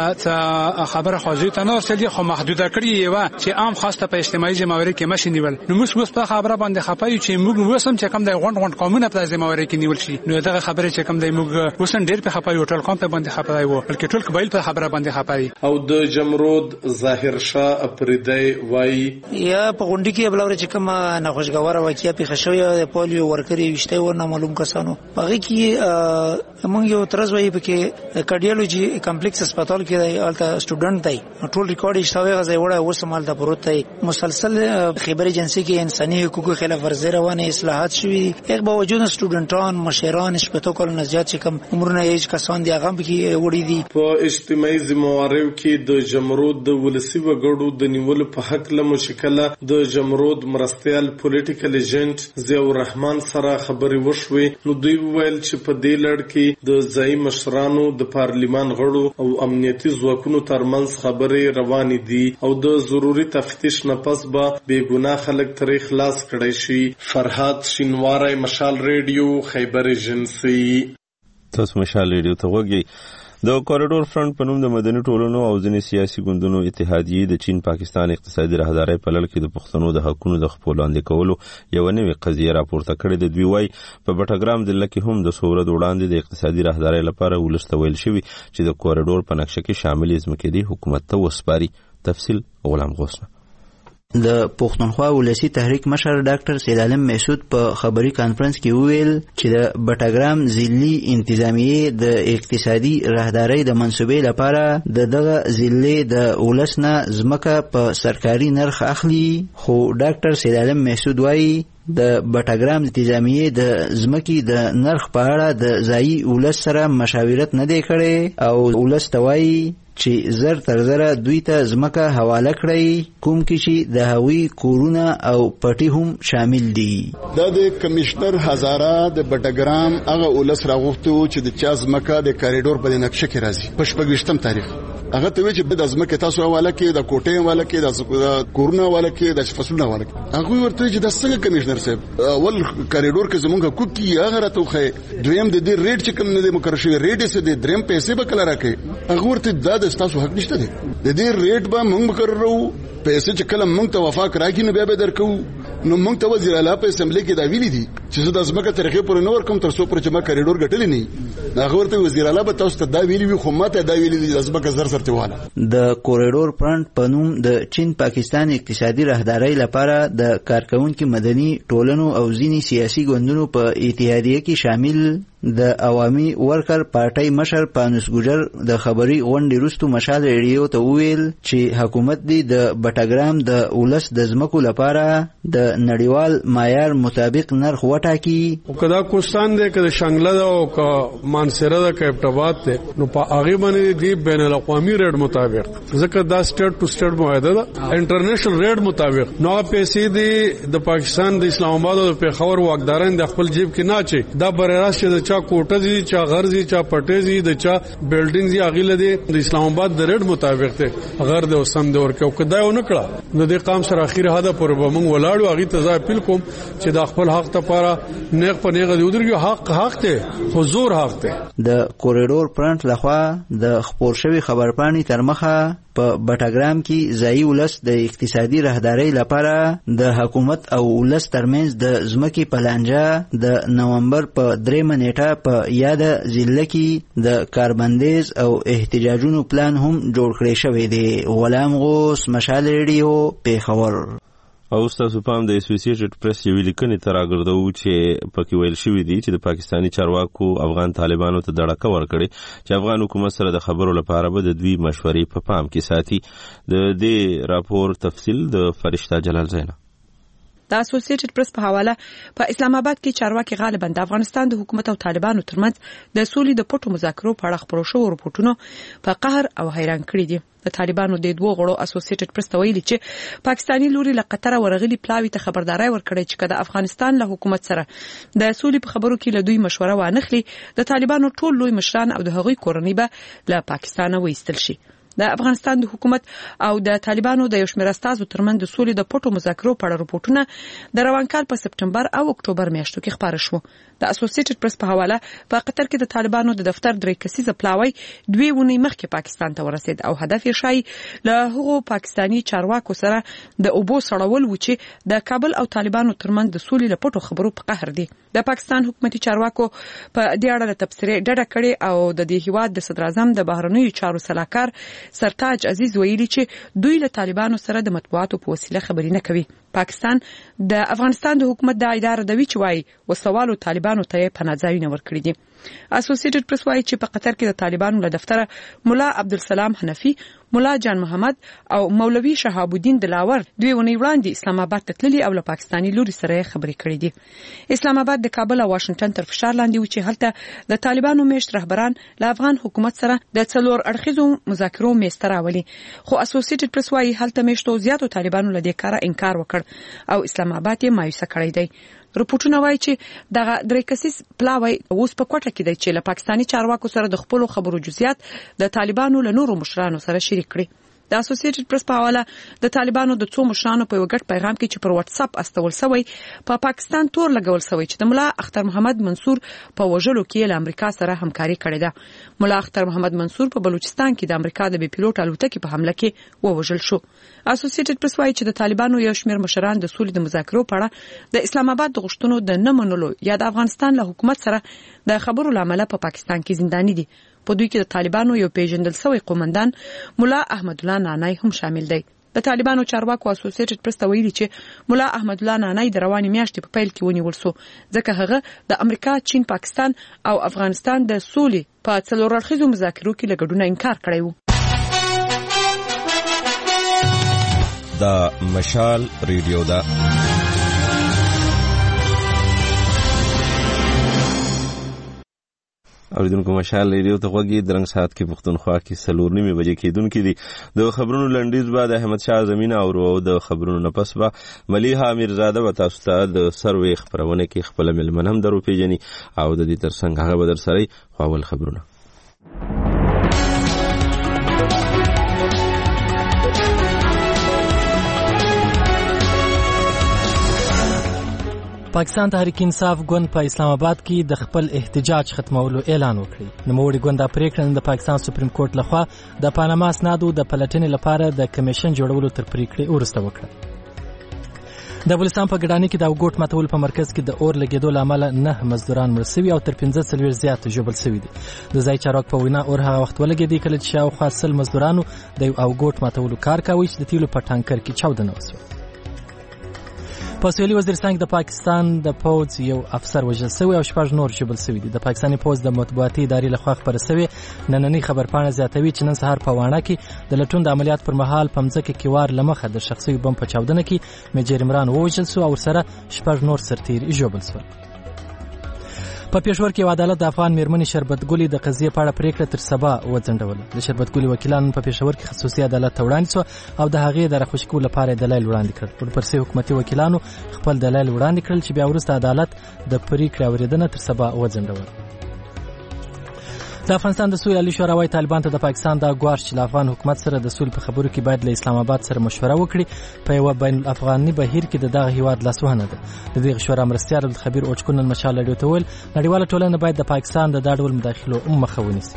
د خبره خوځي ته نو سړي خو محدوده کړی و چې عام خاصه په اجتماعي ذمہوارۍ کې مشي نیول نو موږ په خبره باندې خپایو چې موږ وسم چې کوم د غونډ قومونه په ذمہوارۍ کې نیول شي نو دغه خبره چې کوم د موږ وسن ډیر په خپایو ټول قوم په باندې خپای وو بلکې ټول قبایل په خبره باندې خپای. او د جمرود ظاهر شاه اپریدای وایي یا په غونډه کې بلور چې کوم ناخوشګواره واقعیا په خښوی د پولیو ورکري وشته ورنه معلوم کسانو هغه کې موږ یو ترز وایي په کارډیولوژي کمپلیکس هسپتال کې الته سټوډنټ دی ټول ریکارډ شوی غځي وړه وسمال د پروت دی مسلسل خبر ایجنسی کې انساني حقوقو خلاف ورزي روانه اصلاحات شوي یک باوجود سټوډنټان مشران شپږ کال نه زیات چې کوم عمرونه یې کسان دي هغه کې وړي دي. په اجتماعي ذمہوارۍ کې د جمرود د ولسی وګړو د نیول په حق له مشکله د جمرود مرستيال پولیټیکل ایجنټ ضیاء الرحمن سره خبرې وشوي نو دوی ویل چې په دې لړ کې د ځای مشرانو د پارلیمان غړو او امنیتي ځواکونو ترمنځ خبرې روانې دي او د ضروري تفتیش نه پس به بې ګناه خلک ترې خلاص کړي شي. فرهاد شینواری, مشال ریډیو, خیبر ایجنسی. تاسو مشال ریډیو ته وګورئ. د کوریډور فرنٹ په نوم د مدني ټولنو او ځینې سیاسي ګوندونو اتحادیې د چین پاکستان اقتصادي راهدارۍ په لړ کې د پښتنو د حقونو د خپلواندې کولو یو نوې قضیه راپورته کړې ده. دوی وایي په بټګرام ضلع کې هم د څو ورځو وړاندې د اقتصادي راهدارۍ لپاره ولس ته ویل شوي چې د کوریډور په نقشه کې شاملې ځمکې دي حکومت ته وسپاري. تفصیل غلام غوث. د پښتونخوا ولسی تحریک مشر ډاکټر سید عالم محسود په خبري کانفرنس کې وویل چې د بټګرام ضلعي انتظامیه د اقتصادي راهدارۍ د منصوبې لپاره دغه ضلع د ولسنه ځمکه په سرکاري نرخ اخلي، خو ډاکټر سید عالم محسود وایي د بټګرام انتظامیه د ځمکې د نرخ په اړه د ځایي ولس سره مشاورت نه دی کړی او ولس ته وایي چې زر تر زره دوی ته ځمکه حواله کړئ، کوم کې چې د هغوی کورونه او پټي هم شامل دي. دا د کمشنر هزاره د بټګرام هغه ولس راغوښتو چې د چا ځمکه د کاریډور په نقشه کې راځي په 28 تاریخ. هغه ته وی چې د ځمکه تاسو حواله کې د کوټې حواله کې د کورونه حواله کې د فصلونه حواله کې. هغه ورته چې د څنګه کمشنر صاحب اول کاریډور کې زمونږ کوکی هغه راته خو دویم د دې ریټ چې کوم نه مقرر شوی ریټ یې د دریم پیسې به کله راکې. هغه ورته دا د تاسو حق نشته دی، د دې ریټ به موږ مقررو، پیسې چې کله موږ ته وفاق راکې نو بیا به درکو. نو موږ ته وزیر اعلی په اسمبلی کې دا ویلي دي چې زه د ځمکه طریقې پورې نه ورکوم تر څو پورې چې ما کاریډور ګټلی نه. هغه ورته وزیر اعلی به تاسو ته دا ویلي وي، خو ماته دا ویلي دي د ځمکه زر سرته واله. د کوریډور فرنٹ په نوم د چین پاکستان اقتصادي راهدارۍ لپاره د کارکونکو مدني ټولنو او ځینی سیاسي ګوندونو په اتحادیه کې شامل د عوامي ورکر پارټۍ مشر پانوس ګجر د خبري غونډې وروسته مشال ریډیو ته وویل چې حکومت دی د بټګرام د ولس د ځمکو لپاره د نړیوال معیار مطابق نرخ وټاکي. او کدا کوستان دی که د شانګله ده او که مانسره ده که ابټاباد ده، نو په هغه باندې دی بین الاقوامي ریټ مطابق، ځکه دا سټیټ ټو سټیټ معاهده ده انټرنیشنل ریټ مطابق. نو پیسې دی د پاکستان د اسلام آباد او پیښور واکداران د خپل جیب کې نه چي، دا برراست د چا کوټه دي، چا غر دي، چا پټه دي، د چا بلډینګ دي، اغیله دي د اسلام آباد د ریټ مطابق ته غر د وسم د ورکو. کدا یو نکړه نو د قام سره اخیره هدا پر موږ ولاړو. اغي ته ځا اپیل کوم چې د خپل حق ته پاره نیغ په نیغه دی ودرګي، حق ته حضور حق ته. د کوریډور فرنٹ لخوا د خبر شوی خبرپاڼې تر مخه په بټګرام کې ځایي ولس د اقتصادي راهدارۍ لپاره د حکومت او ولس ترمنځ د ځمکې په لانجه د نومبر په 3 نیټه په یاده ضلع کې د کاربندیز او احتجاجونو پلان هم جوړ کړی شوی دی. غلام غوث، مشال ریډیو، پیښور. او تاسو پام د اسوسییټډ پریس یو لیکنې تر راګرځو چې پکې ویل شوی دی چې د پاکستانی چارواکو افغان طالبانو ته دړکه ورکړي چې افغان حکومت سره د خبرو لپاره به د دوی مشورې په پام کې ساتي. د دې راپور تفصیل د فرشته جلال زینا. د اسوسییټډ پریس په حواله په اسلام آباد کې چارواکي غالبا د افغانستان د حکومت او طالبانو ترمنځ د سولې د پټو مذاکرو په اړه خبرو شو رپورټونو په قهر او حیران کړي دي. د طالبانو د دوه غړو اسوسییټډ پریس ته ویلي چې پاکستانی لوري له قطر ورغلي پلاوي ته خبرداري ورکړي چې کله افغانستان له حکومت سره د سولې په خبرو کې له دوی مشوره وانخلي، د طالبانو ټول لوی مشران او د هغوی کورنۍ به له پاکستان وایستل شي. د افغانستان د حکومت او د طالبانو د یو شمېر استازو ترمنځ د سولې د پټو مذاکرو په اړه رپورټونه د روان کال په سپټمبر او اکتوبر میاشتو کې خبر شو. د اسوسییټډ پریس په حواله په قطر کې د طالبانو د دفتر 3 کسیزه پلاوی 2 ونې مخکې پاکستان ته ورسید او هدف یې شای له هغو پاکستانی چارواکو سره د اوبو سړول و چې د کابل او طالبانو ترمنځ د سولې له پټو خبرو په قهر دي. د پاکستان حکومتي چارواکو په دې اړه د تبصرې ډډه کړې او د دې هیواد د صدر اعظم د بهرنیو چارو سلاکار سرتاج عزیز ویلي چې دوی له طالبانو سره د مطبوعاتو په وسیله خبرې نه کوي. پاکستان د افغانستان د حکومت د اداره دوی چې وایي وسوالو طالبانو ته پناهځایونه ورکړي دي. اسوسییټډ پریس وایي چې په قطر کې د طالبانو له دفتر مولا عبدالسلام حنفي، مولا جان محمد او مولوی شهاب الدین دلاور 2 ونې وړاندې اسلام آباد ته تللي او له پاکستانی لوري سره خبرې کړې دي. اسلام آباد د کابل او واشنگټن تر فشار لاندې و چې هلته د طالبانو میشت رهبران له افغان حکومت سره د 4 اړخیزو مذاکرو میستر راولي، خو اسوسییټډ پریس وایي هلته میشتو زیاتو طالبانو له دې کاره انکار وکړ او اسلام آباد یې مایوسه کړی دی. رپورټونه وایي چې دغه 3 کسیز پلاوی اوس په کوټه کې دی چې له پاکستانی چارواکو سره د خپل خبرو جزئیات د طالبانو له نورو مشرانو سره شریک کړي. د اسوسییټډ پریس په حواله د طالبانو د 2 مشرانو په یو ګډ پیغام کې چې پر واتس اپ استول شوی په پاکستان تور لګول شوی چې د مولا اختر محمد منصور په وژلو کې له امریکا سره همکاري کړې ده. مولا اختر محمد منصور په بلوچستان کې د امریکا د بي پيلوټ الوتکې په حمله کې ووژل شو. اسوسییټډ پریس وایي چې د طالبانو یو شمېر مشران د سولې د مذاکرو په اړه د اسلام آباد د غوښتنو د نه منلو یا د افغانستان له حکومت سره د خبرو لامل په پاکستان کې زنداني دي. په دوی کې د طالبانو یو پیژندل شوی قومندان مولا احمد الله نانای هم شامل دی. د طالبانو چارواکو اسوسییټډ پریس ته ویلي چې مولا احمد الله نانی د رواني میاشتې په پیل کې ونیول شو ځکه هغه د امریکا، چین، پاکستان او افغانستان د سولې په څلور اړخیزو مذاکرو کې له ګډون انکار کړی و. دا مشال ریډیو دا اوریدونکو مشال ریډیو ته غوږی درنګ ساعت کې پښتونخوا کې 4:30 بجې کېدونکې دي. د خبرونو لنډیز بعد احمد شاه زمینه او د خبرونو نفس با ملیحه امیرزاده و تاسو ته د سروي خبرونه کې خپل ملمنهم درو پیجنې او د دې ترڅنګ هغه بدر سره خپل خبرونه. پاکستان تحریک انصاف ګوند په اسلام آباد کې د خپل احتجاج ختمولو اعلان وکړ. نوموړي ګوند د پریکړې د پاکستان سپریم کورټ لخوا د پاناما اسنادو د پلټنې لپاره د کمیشن جوړولو تر پریکړې وروسته وکړه. د بلوچستان په ګډانی کې د اوګوټ ماتول په مرکز کې د اور لګیدو لامل 9 مزدوران مړ شوي او تر 15 زیات ژوبل شوي دي. د ځای چارواکو په وینا اور هغه وخت ولګیدي کله چې شاوخوا 100 مزدورانو د اوګوټ ماتولو کار کاوه چې د تیلو په ټانکر کې چاودنه وشوه. په سویلي وزیرستان کې د پاکستان د پوځ یو افسر وژل شوی او 6 نور ژوبل شوي دي. د پاکستاني پوځ د مطبوعاتي ادارې لخوا خبره شوې نننۍ خبرپاڼه زیاتوي چې نن سهار په واڼه کې د لټون د عملیات پر مهال په مځکه کې وار لمخه د شخصي بم په چاودنه کې میجر عمران ووژل شو او سره 6 نور سرتیر ژوبل شول. په پېښور کې عدالت د افغان میرمنې شربت ګلي د قضیې په اړه پریکړه تر سبا وځنډوله. د شربت ګلي وکیلانو په پېښور کې خصوصي عدالت ته وړاندې شو او د هغې د راخوشي کولو لپاره دلایل وړاندې کړل. ورپسې حکومتي وکیلانو خپل دلایل وړاندې کړل چې بیا وروسته عدالت د پریکړې اورېدنه تر سبا وځنډوله. د افغانستان د سولې عالی شورا وايي طالبان ته د پاکستان د ګواښ چې افغان حکومت سره د سولې په خبرو کې باید له اسلام آباد سره مشوره وکړي په یو بین الافغاني بهیر کې د دغه هیواد لاسوهنه ده. د دې شورا مرستیال عبدالخبیر اوچکون مشال لري ته ویل نړیواله ټولنه باید د پاکستان د ډول مداخلو مخه ونیسي.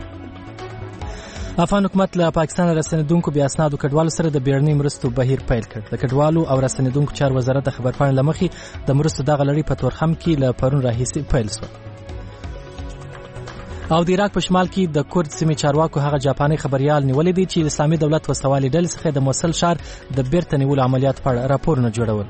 افغان حکومت له پاکستان رسنیدونکو بیا اسنادو کډوالو سره د بیړنۍ مرستو بهیر پیل کړ. د کډوالو او رسنیدونکو چارو وزارت د خبرپاڼې لمخې د مرستو دغه لړۍ په تورخم کې له پرون راهیسې پیل شو. او د عراق په شمال کې د کورد سیمې چارواکو هغه جاپاني خبريال نیولې دي چې اسلامي دولت وسوالي ډلې څخه د موصل ښار د بیرته نیولو عملیات په اړه راپورونه جوړول.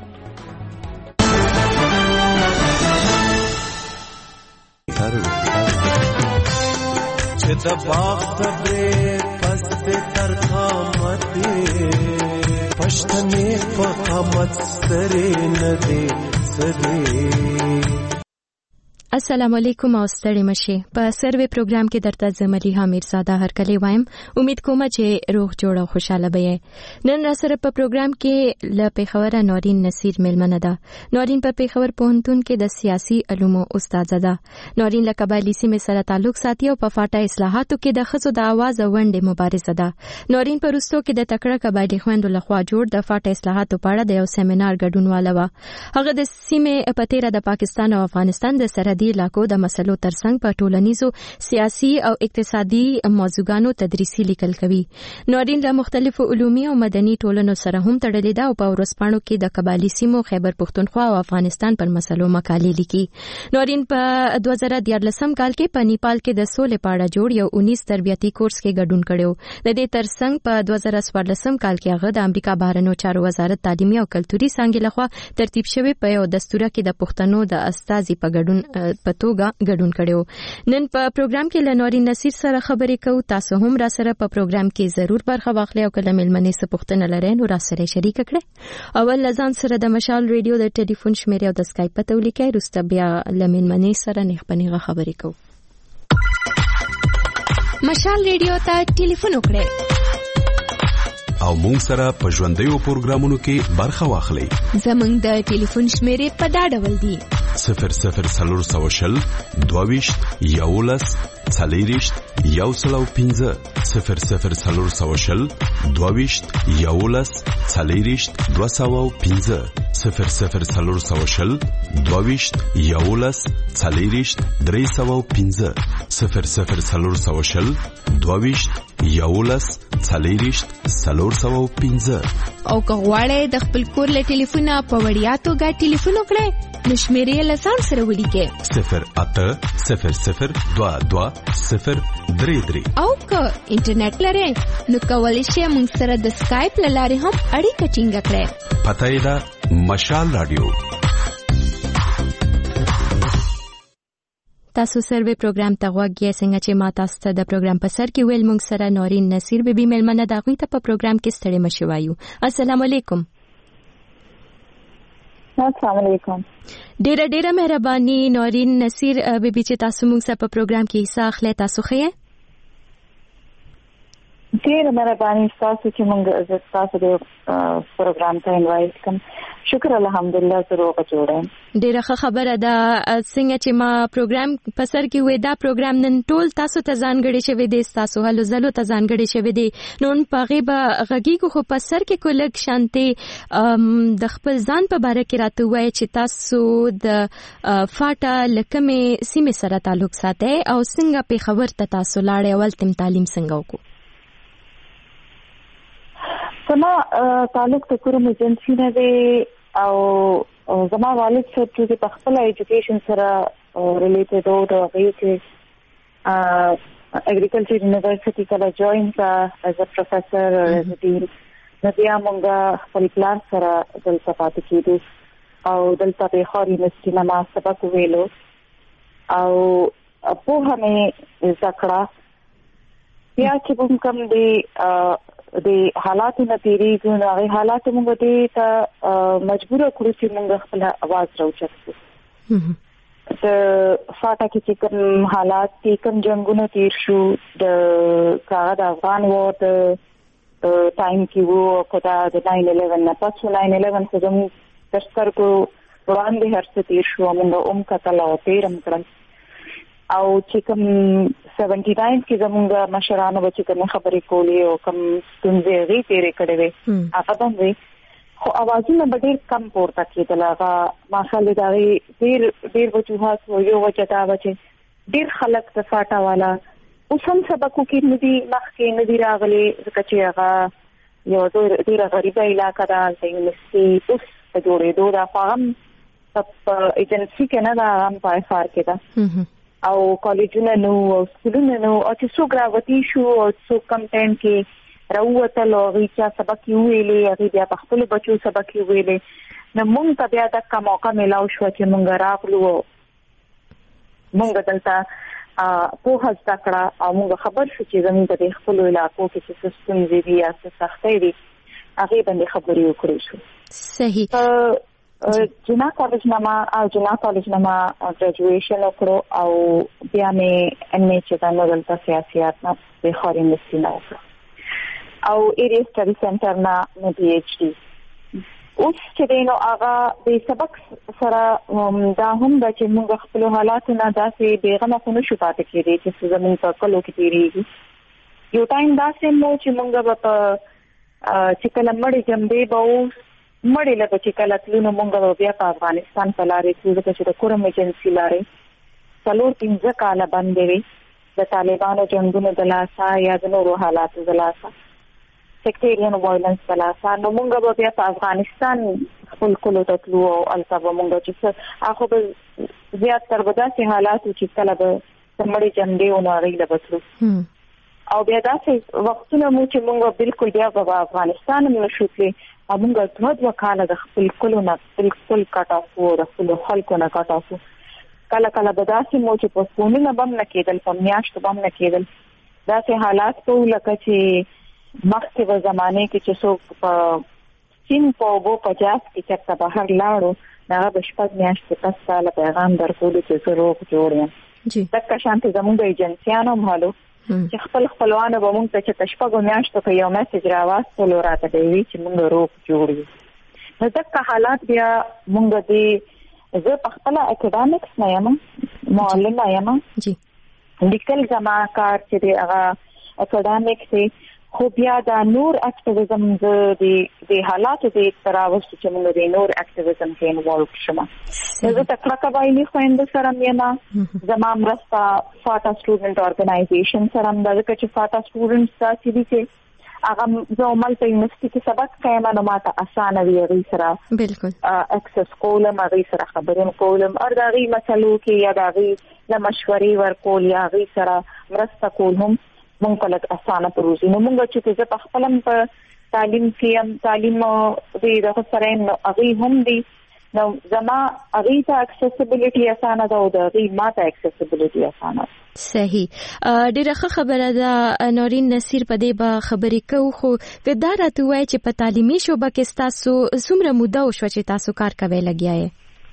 چې د باغ صبرې پس تر قامتې پښتنې په قامت سره نه دي سره. السلام علیکم او ستړي مشه. په سروي پروګرام کې درته زمري حمیر زاده هرکلی وایم. امید کوم چې روغ جوړ او خوشاله به. نن را سره په پروګرام کې ل پیښور نورین نصیر ملمنه ده. نورین په پیښور پوهنتون کې د سیاسي علومو استاد ده. نورین له قبایلی سیمې سره تعلق ساتي او په فاټا اصلاحاتو کې د خزو د आवाज ونډه مبارزه ده. نورین په روستو کې د تکړه قبایلی خويندو لخوا جوړ د فاټا اصلاحاتو په اړه د یو سیمینار ګډونواله و. هغه د سیمې په تیره د پاکستان او افغانستان د سرحدي علاقو د مسلو ترڅنګ په ټولنیزو سیاسي او اقتصادي موضوعاتو تدریسي لیکل کوي. نورین له مختلفو علومي او مدني ټولنو سره هم تړلې ده او په ورځپاڼو کې د قبایلی سیمو خیبر پښتونخوا او افغانستان پر مسلو مقالې لیکي. نورین په 2014 کال کې په نیپال کې د سولې په اړه جوړ یو 19 تربیتي کورس کې ګډون کړو. د دې ترڅنګ په 2014 کال کې هغه د امریکا بهرنیو چارو وزارت تعلیمي او کلتوري څانګې لخوا ترتیب شوی په یو دستور کې د پښتنو د استازي په ګډون په توګه ګډون کړو. نن په پروګرام کې لنورین نصیر سره خبرې کوو. تاسو هم را سره په پروګرام کې ضرور برخه واخلئ او کله ملمنې څه پوښتنه لرئ نو را سره شریک کړئ. اول لزان سره د مشال ریډیو د ټلیفون شمیره او د اسکایپ په تولیکای روسته بیا لملمنې سره نخبنیغه خبرې کوو. مشال ریډیو ته ټلیفون وکړئ او مونږ سره په ژوندیو پروګرامونو کې برخه واخلئ. زمونږ د ټلیفون شمیرې په دا ډول دي: 0040 22 11 40 105 0040 22 11 40 205 0040 22 11 40 305 0040 22 11 او که غواړئ د خپل کور له ټلیفونه په وړیا توګه ټلیفون وکړئ نو شمیرې له ځان سره ولیکئ 08002203 او که انټرنیټ لرئ نو کولی شئ موږ سره د سکایپ له لارې هم اړیکه ټینګه کړئ. پته یې ده مشال رادیو. تاسو سروي پروګرام ته غوږ یې څنګه چې ما تاسو ته د پروګرام په سر کې ویل موږ سره نورین نصیر بیبي ملمنه د غوي ته په پروګرام کې ستړي مشوایو. السلام علیکم. السلام علیکم. ډیره مهرباني نورین نصیر بیبي چې تاسو موږ سره په پروګرام کې حصہ اخلي. تاسو ښه یې؟ ډیره مهرباني تاسو چې موږ تاسو د پروګرام ته انوایټ کوم. شکر الحمدلله زه روغ جوړم. ډیره ښه خبره ده څنګه چې ما پروګرام په سر کې وې دا پروګرام نن ټول تاسو ته ځانګړی شوی دی تاسو هلو زلو ته ځانګړی شوی دی نو په غیبه غږیږو خو په سر کې کولک شانتي د خپل ځان په باره کې راته وایي چې تاسو د فاټا لکمه سیمه سره تعلق ساتي او څنګه په خبر ته تاسو لاړې اول تم تعلیم څنګه وکړو؟ زما تعلق د کوم ایجنسی نه دی او زما والد صاحب چې په خپل ایجوکیشن سره ریلیټډ او د هغه چې اګریکلچر یونیورسيټي کله جوائن کا ایز ا پروفیسر او ایز ا ډین نو بیا موږ خپل پلان سره دلته پاتې کېدو او دلته په خوري یونیورسيټي نه ما سبق ویلو او په همې ذکر بیا چې کوم کوم دی د حالاتو نتیریږي نو هغه حالات موږ دې ته مجبور کړو چې موږ خپل आवाज راوچتو. د فاټا کې کوم حالات کوم جنگونو تیر شو د افغان وار د ټایم کې وو کدا د 9/11 نه پس 9/11 څخه موږ تر کو وړاندې هر څه تیر شو موږ کتل او تیرم کړل او چې کوم 79 کې زموږ مشرانو چې کوم خبرې کولې او کوم څنګه غي تیرې کړې وې هغه باندې خو اوازونه ډېر کم پورته کېدل. هغه ماشاءالله دا ډېر وجوهات یو وجه دا و چې ډېر خلک د فاټا والا اوس هم سبقو کې ندي مخکې ندي راغلي ځکه چې هغه یو ډېر غریبه علاقه ده د یونیورسيټي اوس په جوړېدو دا فهم په ایجنسی کې نه دا هم په افار کې ده او کالجونه نو او سکولونه نو او چې څو ګراوتی شو او څو کنټینټ کې راووتل او ریچا سبق ویلې هغه بیا په خپل بچو سبق ویلې نو موږ ته بیا د موقع ملاو شو چې موږ راغلو موږ دلته په هڅه کړه او موږ خبر شو چې زموږ د خپل علاقو کې څه ستونزې دي یا څه سختۍ دي هغه باندې خبرې وکړو شو. صحیح. جنا کالج نما ګریجویشن وکړو او بیا مې ام ای چې د نړیوال سیاست نه په خوري یونیورسيټي نه وکړو او ایریا سټډي سنټر نه مې پی ایچ ډي. اوس چې دینو هغه د سبق سره دا هم د چې موږ خپل حالات نه داسې بیغمه خو نشو پاتې کېدی چې زموږ په کلو کې تیریږي. یو ټایم داسې مو چې موږ په چې کله مړې جنبې به مړې لکه چې کله تلونو مونږ بیا په افغانستان په لارې څو ځکه چې د کوم ایجنسی لارې 4-5 کاله باندې وي د طالبانو جنگونو د لاسه یا د نورو حالاتو د لاسه سیکټریان وایلنس د لاسه نو مونږ بیا په افغانستان خپل کولو ته تلو او البته مونږ چې هغه به زیات تر بداسي حالاتو چې کله به مړې جنبې او ناري لبسو او بیا داسې وختونه مو چې مونږ بالکل بیا په افغانستان کې نشو کې موږ دوه کاله د خپل کلو نه بالکل کټافو د خپل خلکو نه کټافو کله به داسې مو چې په فونونه بم نه کېدل په میاشتو بم نه کېدل داسې حالات په لکه چې مخکې په زمانه کې چې څوک په سین په وو په جاس کې چې بهر لاړو هغه د شپږ میاشتې پس سال پیغام درکول چې زه روغ جوړ یم. دغه شانته زموږ ایجنسیانو مالو چې خپلوانو به موږ ته چې تشپګو میاشتو په یو میسج راوستل راته دی چې موږ روغ جوړ یو. نو دغه حالات بیا موږ دې زه په خپل اکیډمیکس نه یم معلم یم لیکل زما کار چې دی هغه اکیډمیکس خو بیا دا نور اکټیویزم د حالات د تراوست چې موږ د نور اکټیویزم کې انوالو شوم. زه تکړه کوي خويند سره یم زما مرسته فاټا سټوډنټ اورګنایزیشن سره د چې فاټا سټوډنټس چې هغه زومل په یونیورسيټي کې سبق کوم نو ماته اسانه وی غي سره بالکل اکسس کولم غي سره خبرې کولم او دا غي مسلو کې یا دا غي د مشورې ورکول یا غي سره مرسته کول هم مونږ کله اسانه پروزي نو مونږ چې په خپلم په تعلیم کې تعلیم دې د سره نو غي هم دي نو زما غي ته اکسسیبিলিټي اسانه ده او د غي ماته اکسسیبিলিټي اسانه صحیح ډیره خبره ده نورین نصیر په دې به خبرې کوو خو کدا راته وای چې په تعلیمي شوبه کې تاسو څومره موده وشو چې تاسو کار کوي لګیاي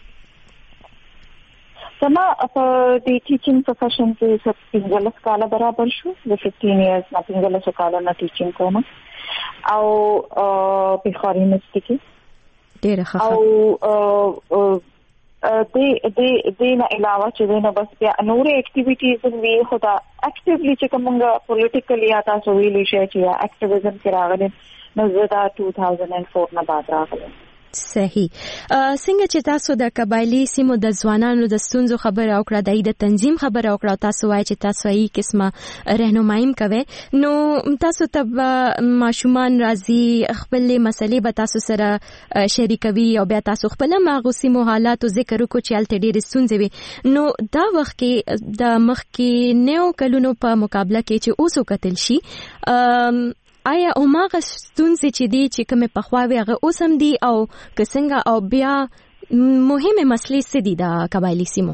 زما په د ټیچینګ پروفیشن کې 15 کال برابر شو د 15 ایئرز نه 15 کال نه ټیچینګ کوم او په خاري یونیورسيټي کې ډیره ښه او د نه علاوه چې نه بس بیا نور اکټیویټیز وی خدا اکټیولی چې کومه پولیټیکلی یا تاسو ویلی شي چې اکټیویزم کې راغلي نو زه دا 2004 نه بعد راغلم صحیح څنګه چې تاسو د قبایلی سیمو د ځوانانو د ستونزو خبره او کړه د تنظیم خبره او کړه تاسو وایي چې تاسو یې قسمه رهنمایي کوي نو تاسو ته ماشومان راځي خپل مسلې به تاسو سره شریکوي او بیا تاسو خپل ماغوسی حالات او ذکر وکړو چې الته ډېر ستونزې وي نو دا وخت کې د مخ کې نیو کلونو په مقابله کې چې اوس وکتل شي آیا اوماغه ستونزې چې دي چې کومه پخواوي هغه اوس هم دي او څنګه او بیا مهمه مسلې څه دي د قبایلی سیمو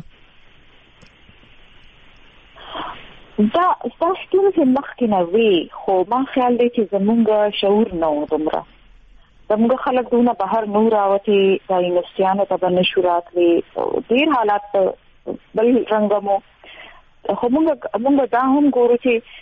دا ستاسو مخکې نه وی خو ما خیال دی چې زمونږ شعور نه و دومره زمونږ خلک دونه بهر نور راوتي د یونیورسيانو ته بنشورات وی ډیر حالات بل رنګمو خو موږ دا هم ګورو چې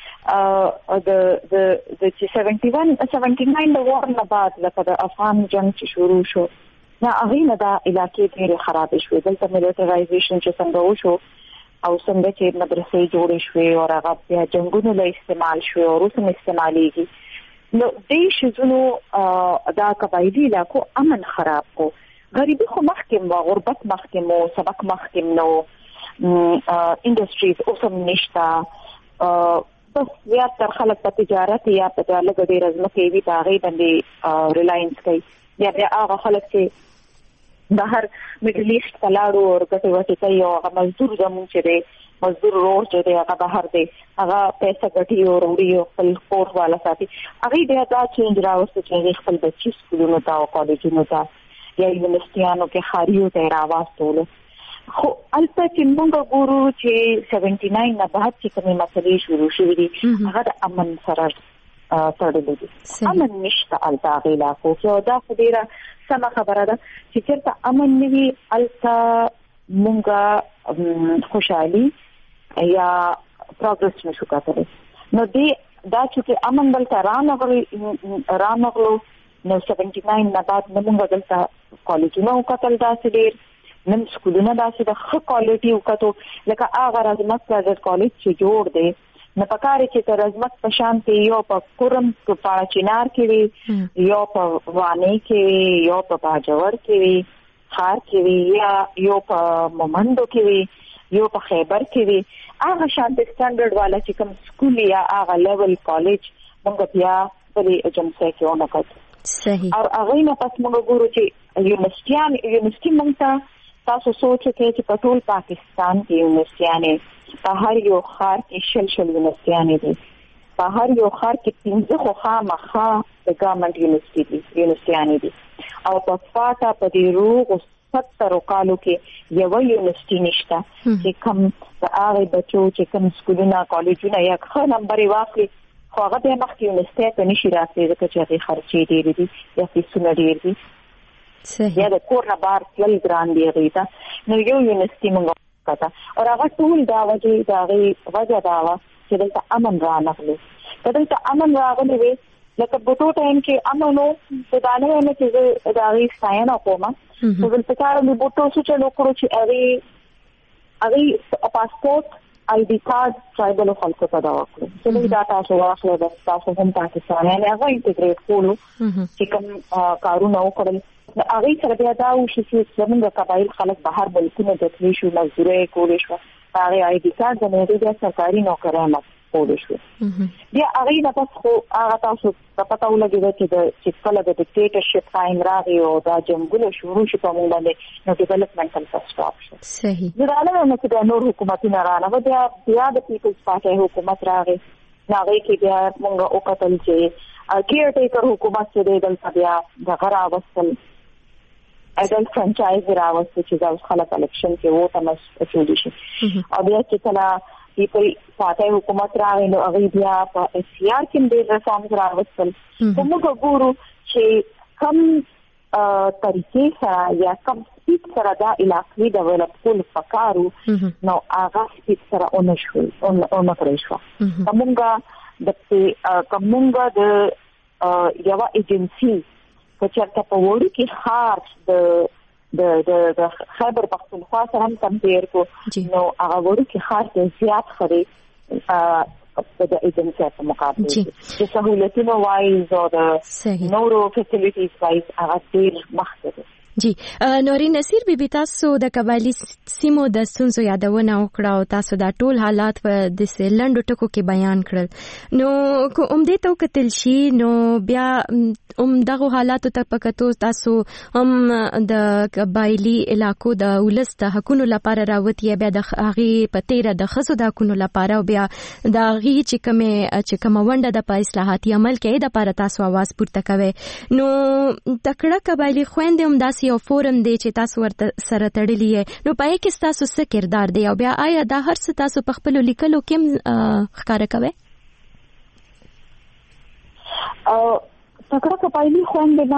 د 79 د وار نه بعد لکه د افغان جنگ چې شروع شو نه هغه نه دا علاقې ډېر خراب شوې دلته ملیټرایزیشن چې څنګه وشو او څنګه چې مدرسې جوړې شوې او هغه بیا جنگونو له استعمال شوې او روسم استعمالېږي نو دې شزونو دا قبایلی علاقو امن خراب کو غریبي خو مخکې و غربت مخکې و سبق مخکې نو انډستریز اوسم نشتا بس یا تر خلک په تجارت یا په لګ ډیر ازمکه وی باغې باندې ریلاینس کوي بیا هغه خلک چې بهر میډل ایست کلاړو او ګټه وټه کوي او هغه مزدور زمون چې دی مزدور روړ چې دی هغه بهر دی هغه پیسې ګټي او وروړي او خپل کور والا ساتي هغه بیا دا چینج راوست چې خپل بچی سکولونو ته او کالجونو ته یا یونیورسيانو کې خاريو ته راوستل خو البته چې موږ ګورو چې 79 نه بعد چې کومه مسلې شروع شوې دي هغه د امن سره تړلې دي امن نشته البته غیلا خو دا خبره سم خبره ده چې چېرته امن نوي البته موږ خوشحالي یا پروګرس نشو کولای نو دا چې امن دلته رانغلو نو 79 نه بعد موږ دلته کالجونو کتل داسې ډېر نن سکولونه داسې د ښه کوالټي وکړو لکه هغه رزمت پرایویټ کالج چې جوړ دی نه پکاره چې تر رزمت په شان کې یو په کورم په پاچینار کې وي یو په وانه کې وي یو په باجوړ کې وي خار کې وي یا یو په مومندو کې وي یو په خیبر کې وي هغه شان د سټانډرډ والا چې کوم سکول یا هغه لیول کالج موږ بیا په ایجنسی کې ونکړو صحیح او هغه نه پس موږ ګورو چې یونیورسيټي موږ تاسو سوچ کې چې په ټول پاکستان کې یونیورسيانې په هر یو خار کې شل یونیورسيانې دي په هر یو خار کې 15 خو خامخا د ګورنمنت یونیورسيانې دي او په فاټا په دې روغ 70 کالو کې یو یونیورسيټي نشته چې کوم د هغه بچو چې کوم سکولونه کالجونه یا ښه نمبر واخلي خو هغه د مخکې یونیورسيټي ته نشي راتلی ځکه چې هغه خرچې ډېرې دي یا فیسونه ډېر دي یا د کور نه بار تل ګران دی غیتا نو یو یونیورسيټي موږ کاته او هغه ټول دا وجه دا چې دلته امن رانغلی دلته امن راغلی وي لکه بوټو ټایم کې امنو د دانه نه چې دا غي ساين کومه په دلته کار له بوټو څخه چلو کړو چې هغه پاسپورت آی ډی کارت ټرایبل خلکو ته دا وکړو چې دا تاسو واخلئ د تاسو هم پاکستانیان هغه انټیګریټ کولو چې کوم کارونه وکړل هغه سره بیا دا و چې زموږ قبایل خلک بهر ملکونو ته تللی شو مزدوري کولې شو هغه آی ډی کارت د نړۍ د سرکاري نوکرانو پوه شو بیا هغه نه پس خو هغه تاسو پته ولګیږي چې کله د ډیکټیټرشپ ټایم راغی او دا جنگونه شروع شو په موږ باندې نو ډیولپمنټل سټاپ شو صحیح دا نه چې د نور حکومتونو رانه بیا د پیپلز پارټي حکومت راغی هغه کې بیا موږ او کتل چې کیر ټیکر حکومت چې د دلته بیا د غرا وصل اډل فرانچایز راوستي چې دا خلک الیکشن کې وو تمس اچولي شي او بیا چې کله پیپل پارټي حکومت راغی نو هغه بیا په اس سی آر کې د ریفارمز راوستل کومه ګورو چې کم طریقې سره یا کم سپیډ سره دا علاقې ډیولپ کول پکارو نو هغه سپیډ سره اونشو کومه د یو ایجنسی چې په وړو کې خارج د خیبر پختونخوا سره هم کمپیر کو نو هغه وړو کې خارج زیات خري د ایجنسی په مقابله چې سہولتونو وایز او د نورو فیسیلیټیز وایز هغه ډیر مخکې دي جی نورین نصیر بیبي تاسو د قبایلی سیمو د ستونزو یادونه وکړه او تاسو دا ټول حالات په د سلندو ټکو کې بیان کړل نو کوم دې تو کتل شي نو بیا دغه حالاتو ته پکتو تاسو هم د قبایلی علاقو د ولست د حقوقو لپاره راوتی بیا د هغه پتیره د خصو د حقوقو لپاره او بیا د هغه چې کومه ونده د اصلاحاتي عمل کې د لپاره تاسو आवाज پورته کوي نو تکړه قبایلی خويندې هم یو فورم دی چې تاسو ورته سره تړلی یې نو پای کې تاسو څه کردار دی او بیا آیا دا هر څه تاسو په خپل لیکلو کې ښکارا کوي تکړه قبایلی خويندې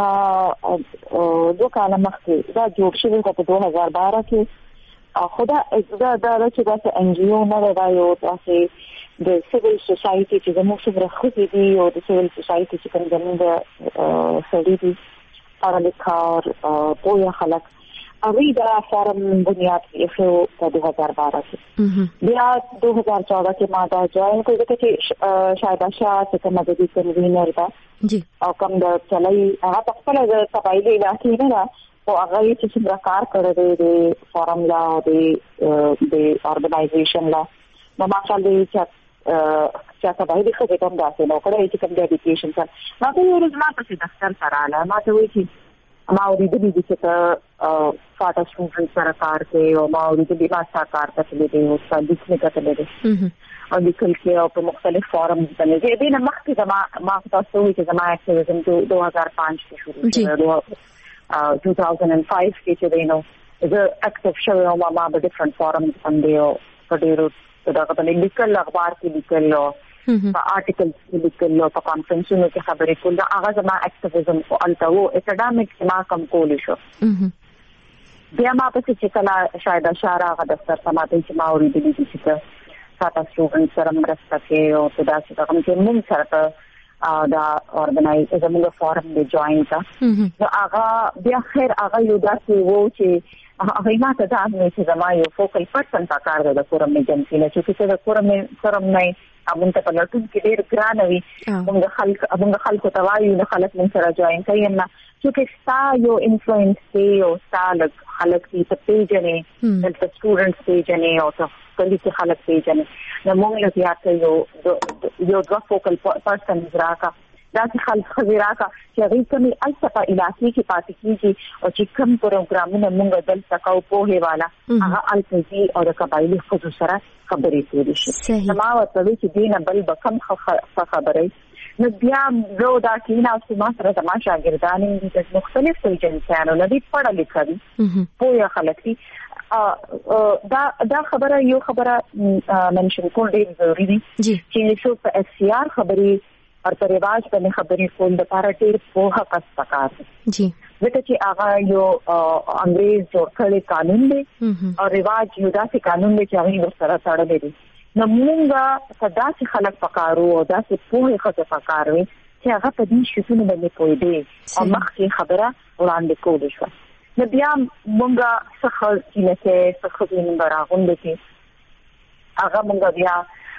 نه دوه کاله مخکې دا جوړ شوی په 2012 کې خدا دا چې دا ان جی او نه راځي او تاسو د سیویل سوسایټي چې زموږ سره خو دي او د سیویل سوسایټي چې کوم زموږ سړي دي کار پویا خلق اوی دا فارم بنیاد یې په 2012 کې بیا 2014 کې ما دا جوائن کړو چې شاید شاه چې کوم د دې کنوینر دا جی او کوم د چلای هغه خپل د قبایلی علاقې نه او هغه چې څنګه کار کړی دی فارم لا او د ارګنایزیشن لا نو ماشاءالله چې قبایلی خبرې کوم داسې نو کړی چې کوم د اډوکیشن سره ما ته یو ورځ ما په دفتر سره اله ما ته وایي چې ما اوریدلی دي چې فاټا سټوډنټ سره کار کوي او ما اوریدلی ما سره کار کوي د یو سټډیز نه کوي او لیکل کې او په مختلف فورمز باندې دې نه مخکې ما تاسو وایي چې ما اکټیویزم 2005 کې شروع کړو 2005 کې چې دینو زه اکټیو شوم او ما په ډیفرنٹ فورمز باندې او په ډیرو دا په لیکل اخبار کې لیکل او په آرټیکلز کې لیکل او په کانفرنسونو کې خبرې کول دا هغه زما اکټیویزم او الټاو اکیډمیک ما کم کول شو بیا ما په چې کله شاید اشاره غو دفتر سماته چې ما اوریدلی چې ساته سټوډنټ سره مرسته کوي او دا چې کوم چې موږ سره دا اورګنایز زموږ فورم دی جوائن کا نو هغه بیا خیر هغه یو داسې وو چې هغه ما ته دا چې زما یو فوکل پرسن تا کار د کورم ایجنسی نه چې د کورم نه امون ته په لټون کې ډېر ګران وي موږ خلکو ته وایو نو خلک موږ سره جوائن کوي نه چې ستا یو انفلوئنس دی او ستا خلک دې په پیژنې د سټوډنټس پیژنې او ته کلی کې خلک پیژنې نو موږ له یاد یو دوه فوکل پرسن راکا دا چې خلک خزراکا چې هغه کومي الفا علاقې کې پاتې کیږي او چې کوم پروګرامونه موږ دلته کوو په هیواله هغه الفزي او د قبایلی خصوص سره خبرې کوي شي ما ورته چې دینه بل بکم خبرې نو بیا زه دا کینا او ما سره زما شاګردان دي مختلف ایجنسیانو نه دي پړه لیکلي پوهه خلک دي دا خبره یو خبره منشن کول ډېر ضروری دي چې څو په اس سی آر خبرې او پر رواج باندې خبرې کول د لپاره ډېر پوهه کس پکار دي جی ځکه چې هغه یو انګريز جوړ کړی قانون دی او رواج یو داسې قانون دی چې هغه سره تړلې دي نو موږ صدا چې خلک پکارو او داسې پوهه خلک پکاروي چې هغه په دې شتون باندې پوي دي او مخکې خبره وړاندې کول شو نو بیا موږ څه چې څه موږ راغونډ کې هغه موږ بیا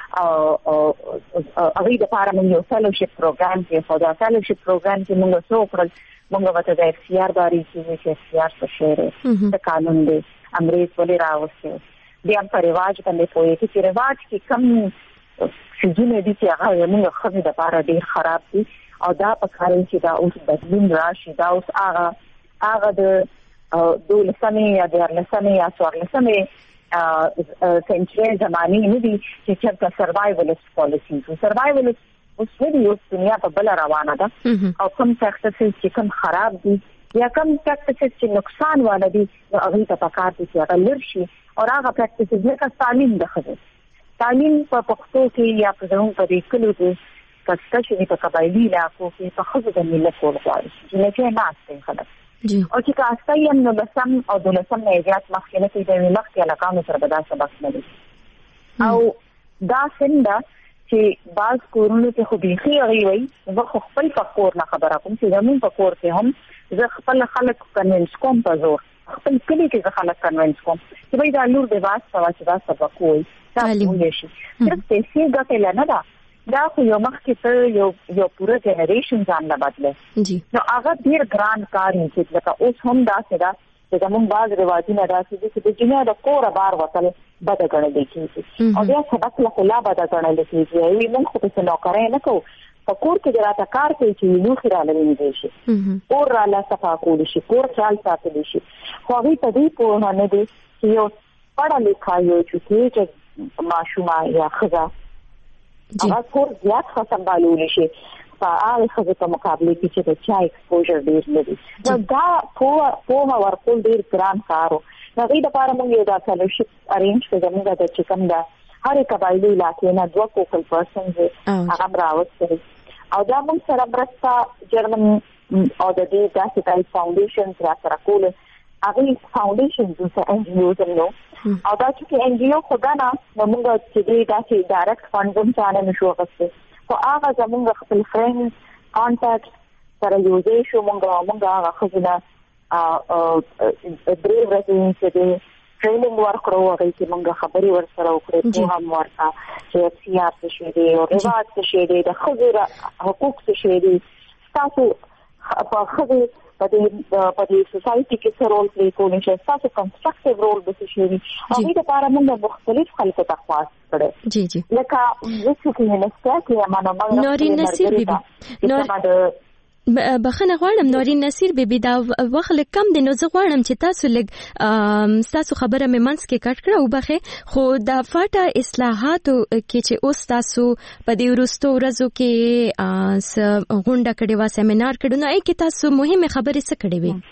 هغه د لپاره موږ یو فیلوشپ پروګرام کې خو دا فیلوشپ پروګرام کې موږ څو کړل موږ وته د اف سی آر داري چې اف سی آر څه شی د قانون دی انګريز ولې راوستي بیا په رواج باندې پوهې چې رواج کې کم سيزونه دي چې هغه موږ خو د لپاره ډیر خراب دي او دا په کار چې دا اوس بدلون راشي. دا اوس هغه د 12مې یا 14مې یا 14مې سنچري زماني نه دي چې چېرته سروایولیست پالیسي او سروایولیست اوس د دنیا په بل روانه ده او کوم پریکټیسز چې کوم خراب دي یا کوم پریکټیسز چې نقصان والدي هغه ته پکار دي چې هغه لرشي او هغه پریکټیسز لکه تعلیم ده. تعلیم په پښتو کې یا په زموږ په کلو کې کسته چې په قبایلی علاقو کې په خزو د ملت ورغواړي چې نه کې ناشته خلک او چې کاسته یې نو لسم او دولسم نه زیات مخکې کې د مخکې علاقو سره به دا سبق نه دي او دا څنګه چې باز کورونو کې خو بيخي غوي نو خپل فکر نه خبره کوم چې زمون فکر کې هم زه خپل خلک کنوینس کوم په زور خپل کلی کې خلک کنوینس کوم چې وای دا لور د واس سوا چې دا سبق وي تعلیم شي صرف پیسې ګټل نه دا دا خو یو مخکې ته یو پوره جنریشن ځان نه بدله نو هغه ډیر ګران کار چې لکه اوس هم دا څه چې زمون باز رواجونه داسې چې د دنیا د کوره بار وصل بد غړل کېږي او بیا سبق له خلا بد غړل کېږي وی موږ خو څه نوکرای نه کوو په کور کې دراته کار کوي چې یو خیره لوي شي اور را لا صفا کول شي کور خیال ساتل شي خو هغه په دې په نه دي چې یو پڑھا لیکا یو چې ماشومه یا خزا هغه کور زیات سمبالول شي په هغه خزه په مقابله کې چې د چا ایکسپوژر ډیر لري نو دا په ورکول ډیر ګران کارو نو دې لپاره موږ یو دا فیلوشپ ارینج کړو موږ د چې کوم دا هر قبایلی علاقې نه دوه کوکل پرسنز هغه راوستل او دا موږ سره برسته جرمن او د دې داسې ټایپ فاونډیشن سره کول هغه فاونډیشن د ان جی اوز نو او دا چې ان جی او خدانا موږ چې دې داسې ډایرکټ فاند هم ځانه نشو غوښته خو هغه زموږ خپل فرند کانټاکټ سره یوځای شو موږ هغه خزنه درې ورځې چې ټریننګ ورکړو هغه چې موږ خبري ورسره وکړو په هم ورته چې اف سی آر څه شي دی او رواج څه شي دی د خزر حقوق څه شي دی تاسو په خزر په دې سوسايټي کې څه رول پلی کولی شي تاسو کنستراکټیو رول به څه شي او دې لپاره موږ مختلف خلکو ته خاص کړو جی لکه چې منسټر کې مانو نورین نصیر بیبي بخنه غواړم نورین نصیر بیبي دا وخت کم دی نو زه غواړم چې تاسو لګ تاسو خبره مې منځ کې کټ کړو بخې خو دا فاټا اصلاحاتو کې چې اوس تاسو په دې ورستو ورځو کې غونډه کړې و سیمینار کړو نو کې تاسو مهمه خبرې څه کړې وي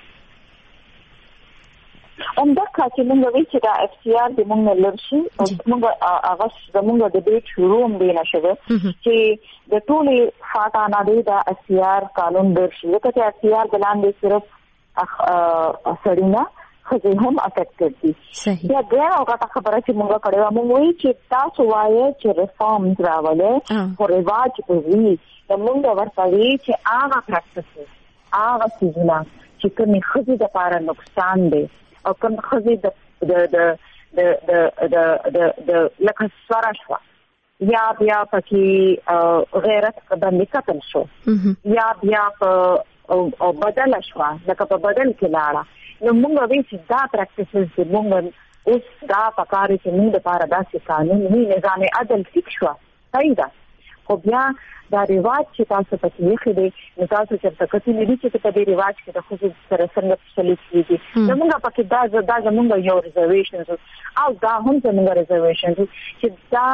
دا چې موږ وی چې دا اف سی آر د موږ لرشي او موږ هغه زموږ د ډیټ شروع هم دی نشو چې د ټولې فاټا نه دی دا اف سی آر قانون درشي لکه چې اف سی آر بلاندې صرف سړینا خو هم افیکټډ دي یا دا هغه خبره چې موږ کړو موږ وی چې تاسو وایي چې ریفارمز راولې او رواج په وی د موږ ورته وی چې هغه پریکټیسز هغه څه چې کومي خزي د لپاره نقصان دی او کوم خزي د لکه سوارشوا یا بیا پکې غیرت باندې قتل شو یا بیا او بدل شو لکه په بدل کې لاړه نو موږ به چې دا پریکټیسز موږ اوس دا پکاره چې موږ لپاره داسې قانون نه نظام عدل فکر شو صحیح ده خو بیا دا رواج چې تاسو پکې یې خېده نو تاسو چې تاسو نه دي چې په دې رواج کې د خصوصي سره څنګه سلیک کیږي نو موږ پکې دا زموږ یو ریزرویشن او دا هم زموږ ریزرویشن چې دا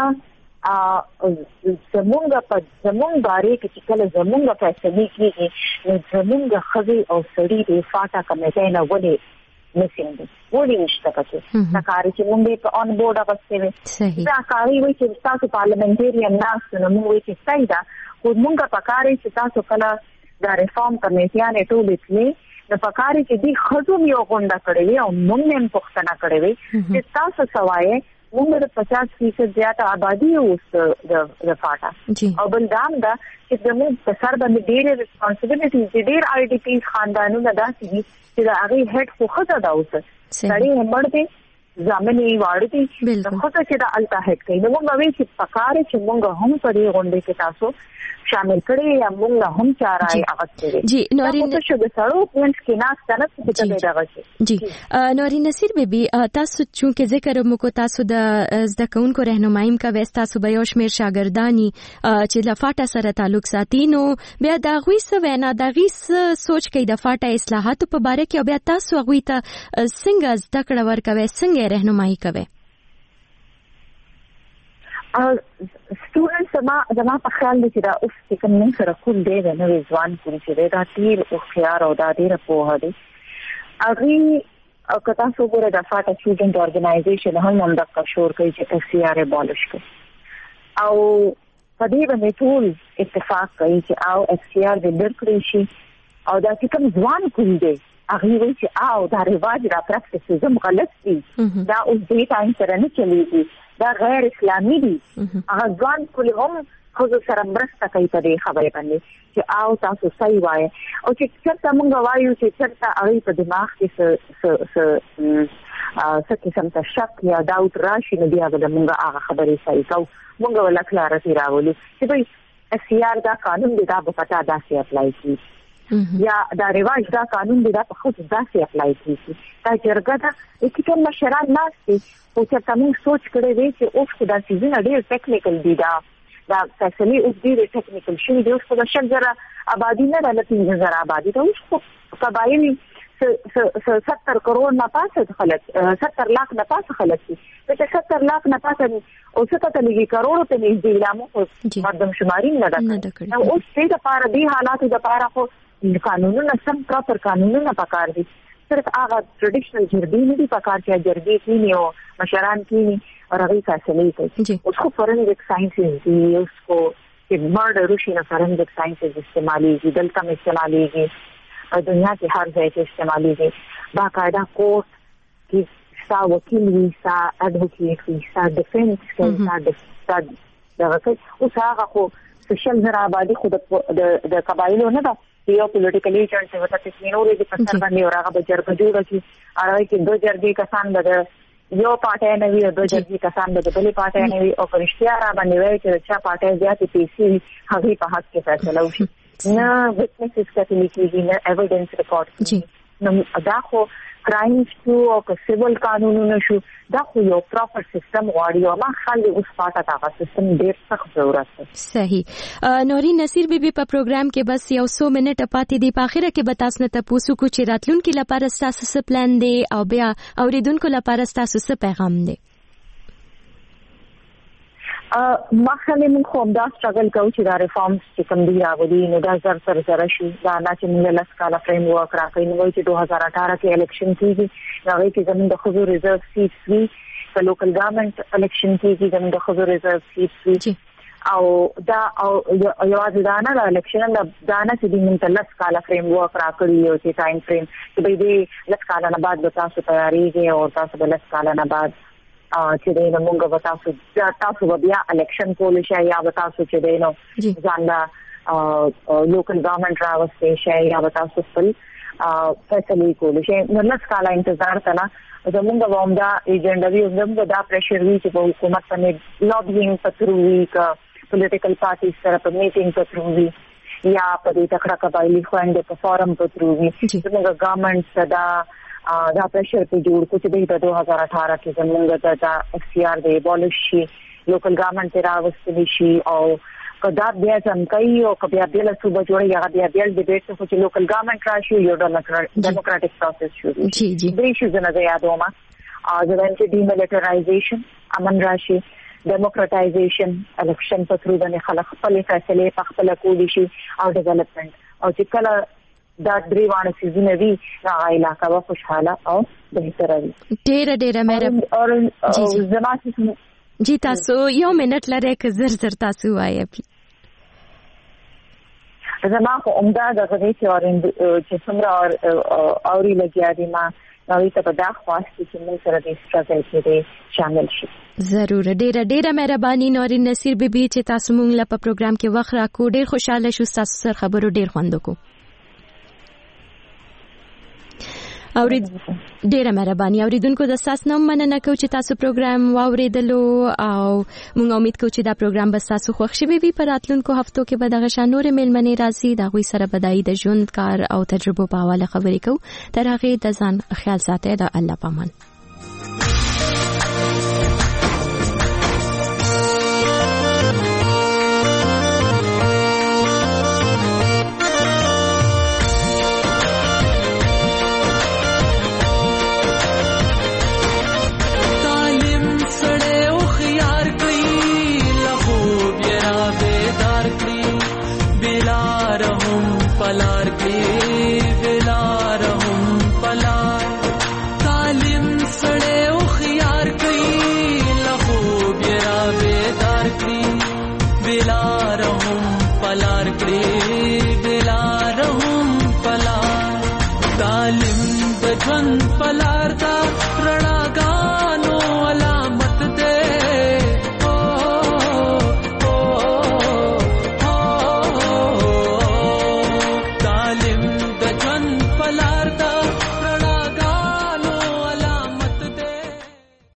زموږ باره کې چې کله زموږ فیصله کیږي نو زموږ خزي او سړي د فاټا کمیټې نه ولې نسیم وړي نشته پکې دا کار چې موږ په اون بورډ اغستې دا کاری وي چې تاسو پارلیمنټریان ناس نو موږ وي چې صحیح ده خو موږ په کار چې تاسو کله دا ریفارم کمیټیانه ټولې کړې نو په کار کې دي خزو یو غونډه کړې او موږ هم پښتنه کړې چې تاسو سوای موږ د 50% زیاته آبادی اوس د فاټا او بل دا چې موږ په سر باندې ډېر ریسپانسیبিলিټي ډېر آی ډي پی خاندانونو داسې چې دا هغه هډ خو خزه دا اوس سړی همړ دي ځامنې واړه دي خو چې دا التهټ کوي نو موږ وایو چې پکاره چې موږ هم په دې غونډه کې تاسو شامل کړي یا موږ هم چارای اغستره جی نورین شو د سړو پوینټ کې ناس کنه څه ته دغه جی نورین نصیر بیبي تاسو چې ذکر مو کو تاسو د زده کوونکو رهنمایي کا وستا صوبه یو شمیر شاګردانی چې د فاټا سره تعلق ساتي نو بیا دا غوي څه وینا دا غي سوچ کوي د فاټا اصلاحات په باره کې او بیا تاسو غوي ته څنګه زده کړه ورکوي څنګه رهنمایي کوي سټوډنټس زما په خیال دي چې دا اوس چې کوم نن سره کول دی نو ځوان کوي چې دا تیر او خيار او دا ډیره په هدي اغي کتا څو ګره د فاټا سټوډنټ اورګنایزیشن هم د کشور کوي چې FCR ابالش کوي او په دې باندې ټول اتفاق کوي چې او FCR د درکړي شي او دا چې کوم ځوان کوي دی اغي وایي چې او دا رواج را پراکټس زم غلط دي دا اوس دې ټایم سره نه چلیږي دا غیر اسلامي دي هغه ځوان کول هم خو سره مرسته کوي په دې خبره باندې چې او تاسو صحیح وایي او چې څنګه موږ وایو چې څنګه هغه په دماغ کې څه قسم ته شک یا داوت راشي نو بیا به موږ هغه خبرې صحیح کوو موږ ولا کلارټي راولو چې به FCR دا قانون دی دا په پتا داسې اپلای کیږي یا دا رواج دا قانون دی دا په خود داسې اپلای کیږي دا جرګه دا چې کوم مشران ناشتي او چې تاسو سوچ کړئ چې اوس خدا سيزونه ډېر ټیکنیکل دي دا فیصله اوس ډېر ټیکنیکل شوی دی اوس په شجره آبادی نه راځي 3000 آبادی ته اوس قبایل 70 کروڑ نه پاسه خلک 70 लाख نه پاسه خلک دي چې 70 लाख نه پاسه او 70 کروڑ ته نږدې لامو مردم شماري نه ده اوس دې د پاره دي حالات د پاره خو قانونونه سم پراپر قانونونه پکار دي صرف هغه ټریډیشنل جرګې نه دي پکار چې جرګې کینی او مشران کینی او هغه فیصله کوي اوس خو فورنزیک ساينسز دي اوس کو چې مرډر وشي نه فورنزیک ساينسز استعمالي دلته استعماليږي دنیا کې هر ځای کې استعماليږي باقاعده کوټ کې ستا وکیل وي ستا اډوکیټ وي ستا ډیفنس کوي ستا دغه اوس هغه خو سوشل زرا آبادی خود د قبایلو نه ده یو پولیټیکل ایجنټ څه وته چې نورې د پسر باندې او هغه به جرګه جوړه شي هغه کې دوه جرګې کسان به یو پارټي نه وي دوه جرګې کسان به بلې پارټي نه وي او فرشتیا را باندې وایي چې چا پارټي زیاتې پیسې هغه په حق کې فیصله وشي نه وټنسز کتلی کېږي نه ایویډنس ریکارډ نو دا خو کرایمز شو او سیویل قانونونه شو دا خو یو پراپر سیستم غواړي او ما خالي اوس پاته دا سیستم ډیر سخت ضرورت دی صحیح نورین نصیر بیبي په پروګرام کې بس یو 100 منټه پاتې دي په اخره کې به تاسو نه تاسو کو چې راتلونکو لپاره تاسو څه پلان دی او بیا اوریدونکو لپاره تاسو څه پیغام دی ما خلې موږ خو دا سټرګل کوو چې دا ریفارمز چې کوم دی راوړي نو دا زر شي دا نه چې موږ له سکالا فریم ورک راکې نو چې 2018 کې الیکشن کیږي هغه کې زموږ د خزو ریزرو سیټس وی په لوکل ګورنمنت الیکشن کیږي زموږ د خزو ریزرو سیټس وی او دا او یوازې دا نه الیکشن دا نه چې موږ له سکالا فریم ورک راکړي او چې ټایم فریم چې به دې له سکالا نه بعد به تاسو تیاریږي او تاسو به له سکالا نه بعد چې دینه موږ به تاسو بیا الیکشن کول شي یا به تاسو چې دینه ځان لوکل ګورنمنت راوستي شي یا به تاسو خپل فیصله کول شي نو لږ کاله انتظار کنا زموږ وومدا ایجنډا وی زموږ دا پریشر وی چې په حکومت باندې لابینګ پتروي کا پولیټیکل پارټي سره په میټینګ پتروي یا په دې تکړه قبایلی خويندې په فورم پتروي زموږ ګورنمنت صدا دا پریشر په جوړ کو چې د 2018 کې زموږ د FCR د ابالش شي لوکل ګورنمنت راوستي شي او کدا بیا څنګه یو کبیا بل صوبه جوړه یا بیا ډیبیټ څه چې لوکل ګورنمنت راشي یو ډیموکراټک پروسس شروع جی جی دې شي زنه یادوما ځکه چې ډیملیټرایزیشن امن راشي ډیموکراټایزیشن الیکشن په تر باندې خلک خپل فیصله په خپل کولی شي او ډیولپمنٹ او چې کله دا دریوانه سيزونه دي هغه علاقه به خوشاله او بهتره وي ډېر مهرباني جی تاسو یو منټ لرئ که زر تاسو وایي زما خو عمده د غوښتنې چې څومره اوري لګیا دي ما نوې ته په دا خواسته چې موږ سره د سټرګل کې شامل شي ضرور ډېر مهرباني نورین نصیر بیبي چې تاسو موږ له پروګرام کې وخت راکو ډېر خوشاله شو تاسو سره خبرو ډېر خوند وکړو ډیره مهرباني. اوریدونکو د تاسو نوم مننه کوم چې تاسو پروګرام واوریدلو او موږ امید کوو چې دا پروګرام به تاسو خوښ شي وي. په راتلونکو هفتو کې به دغه شان نور میلمنې راځي د غوي سره بدایي د ژوند کار او تجربو په حواله خبرې کوو. تر هغه د ځان خیال ساتئ. د الله پامان. पला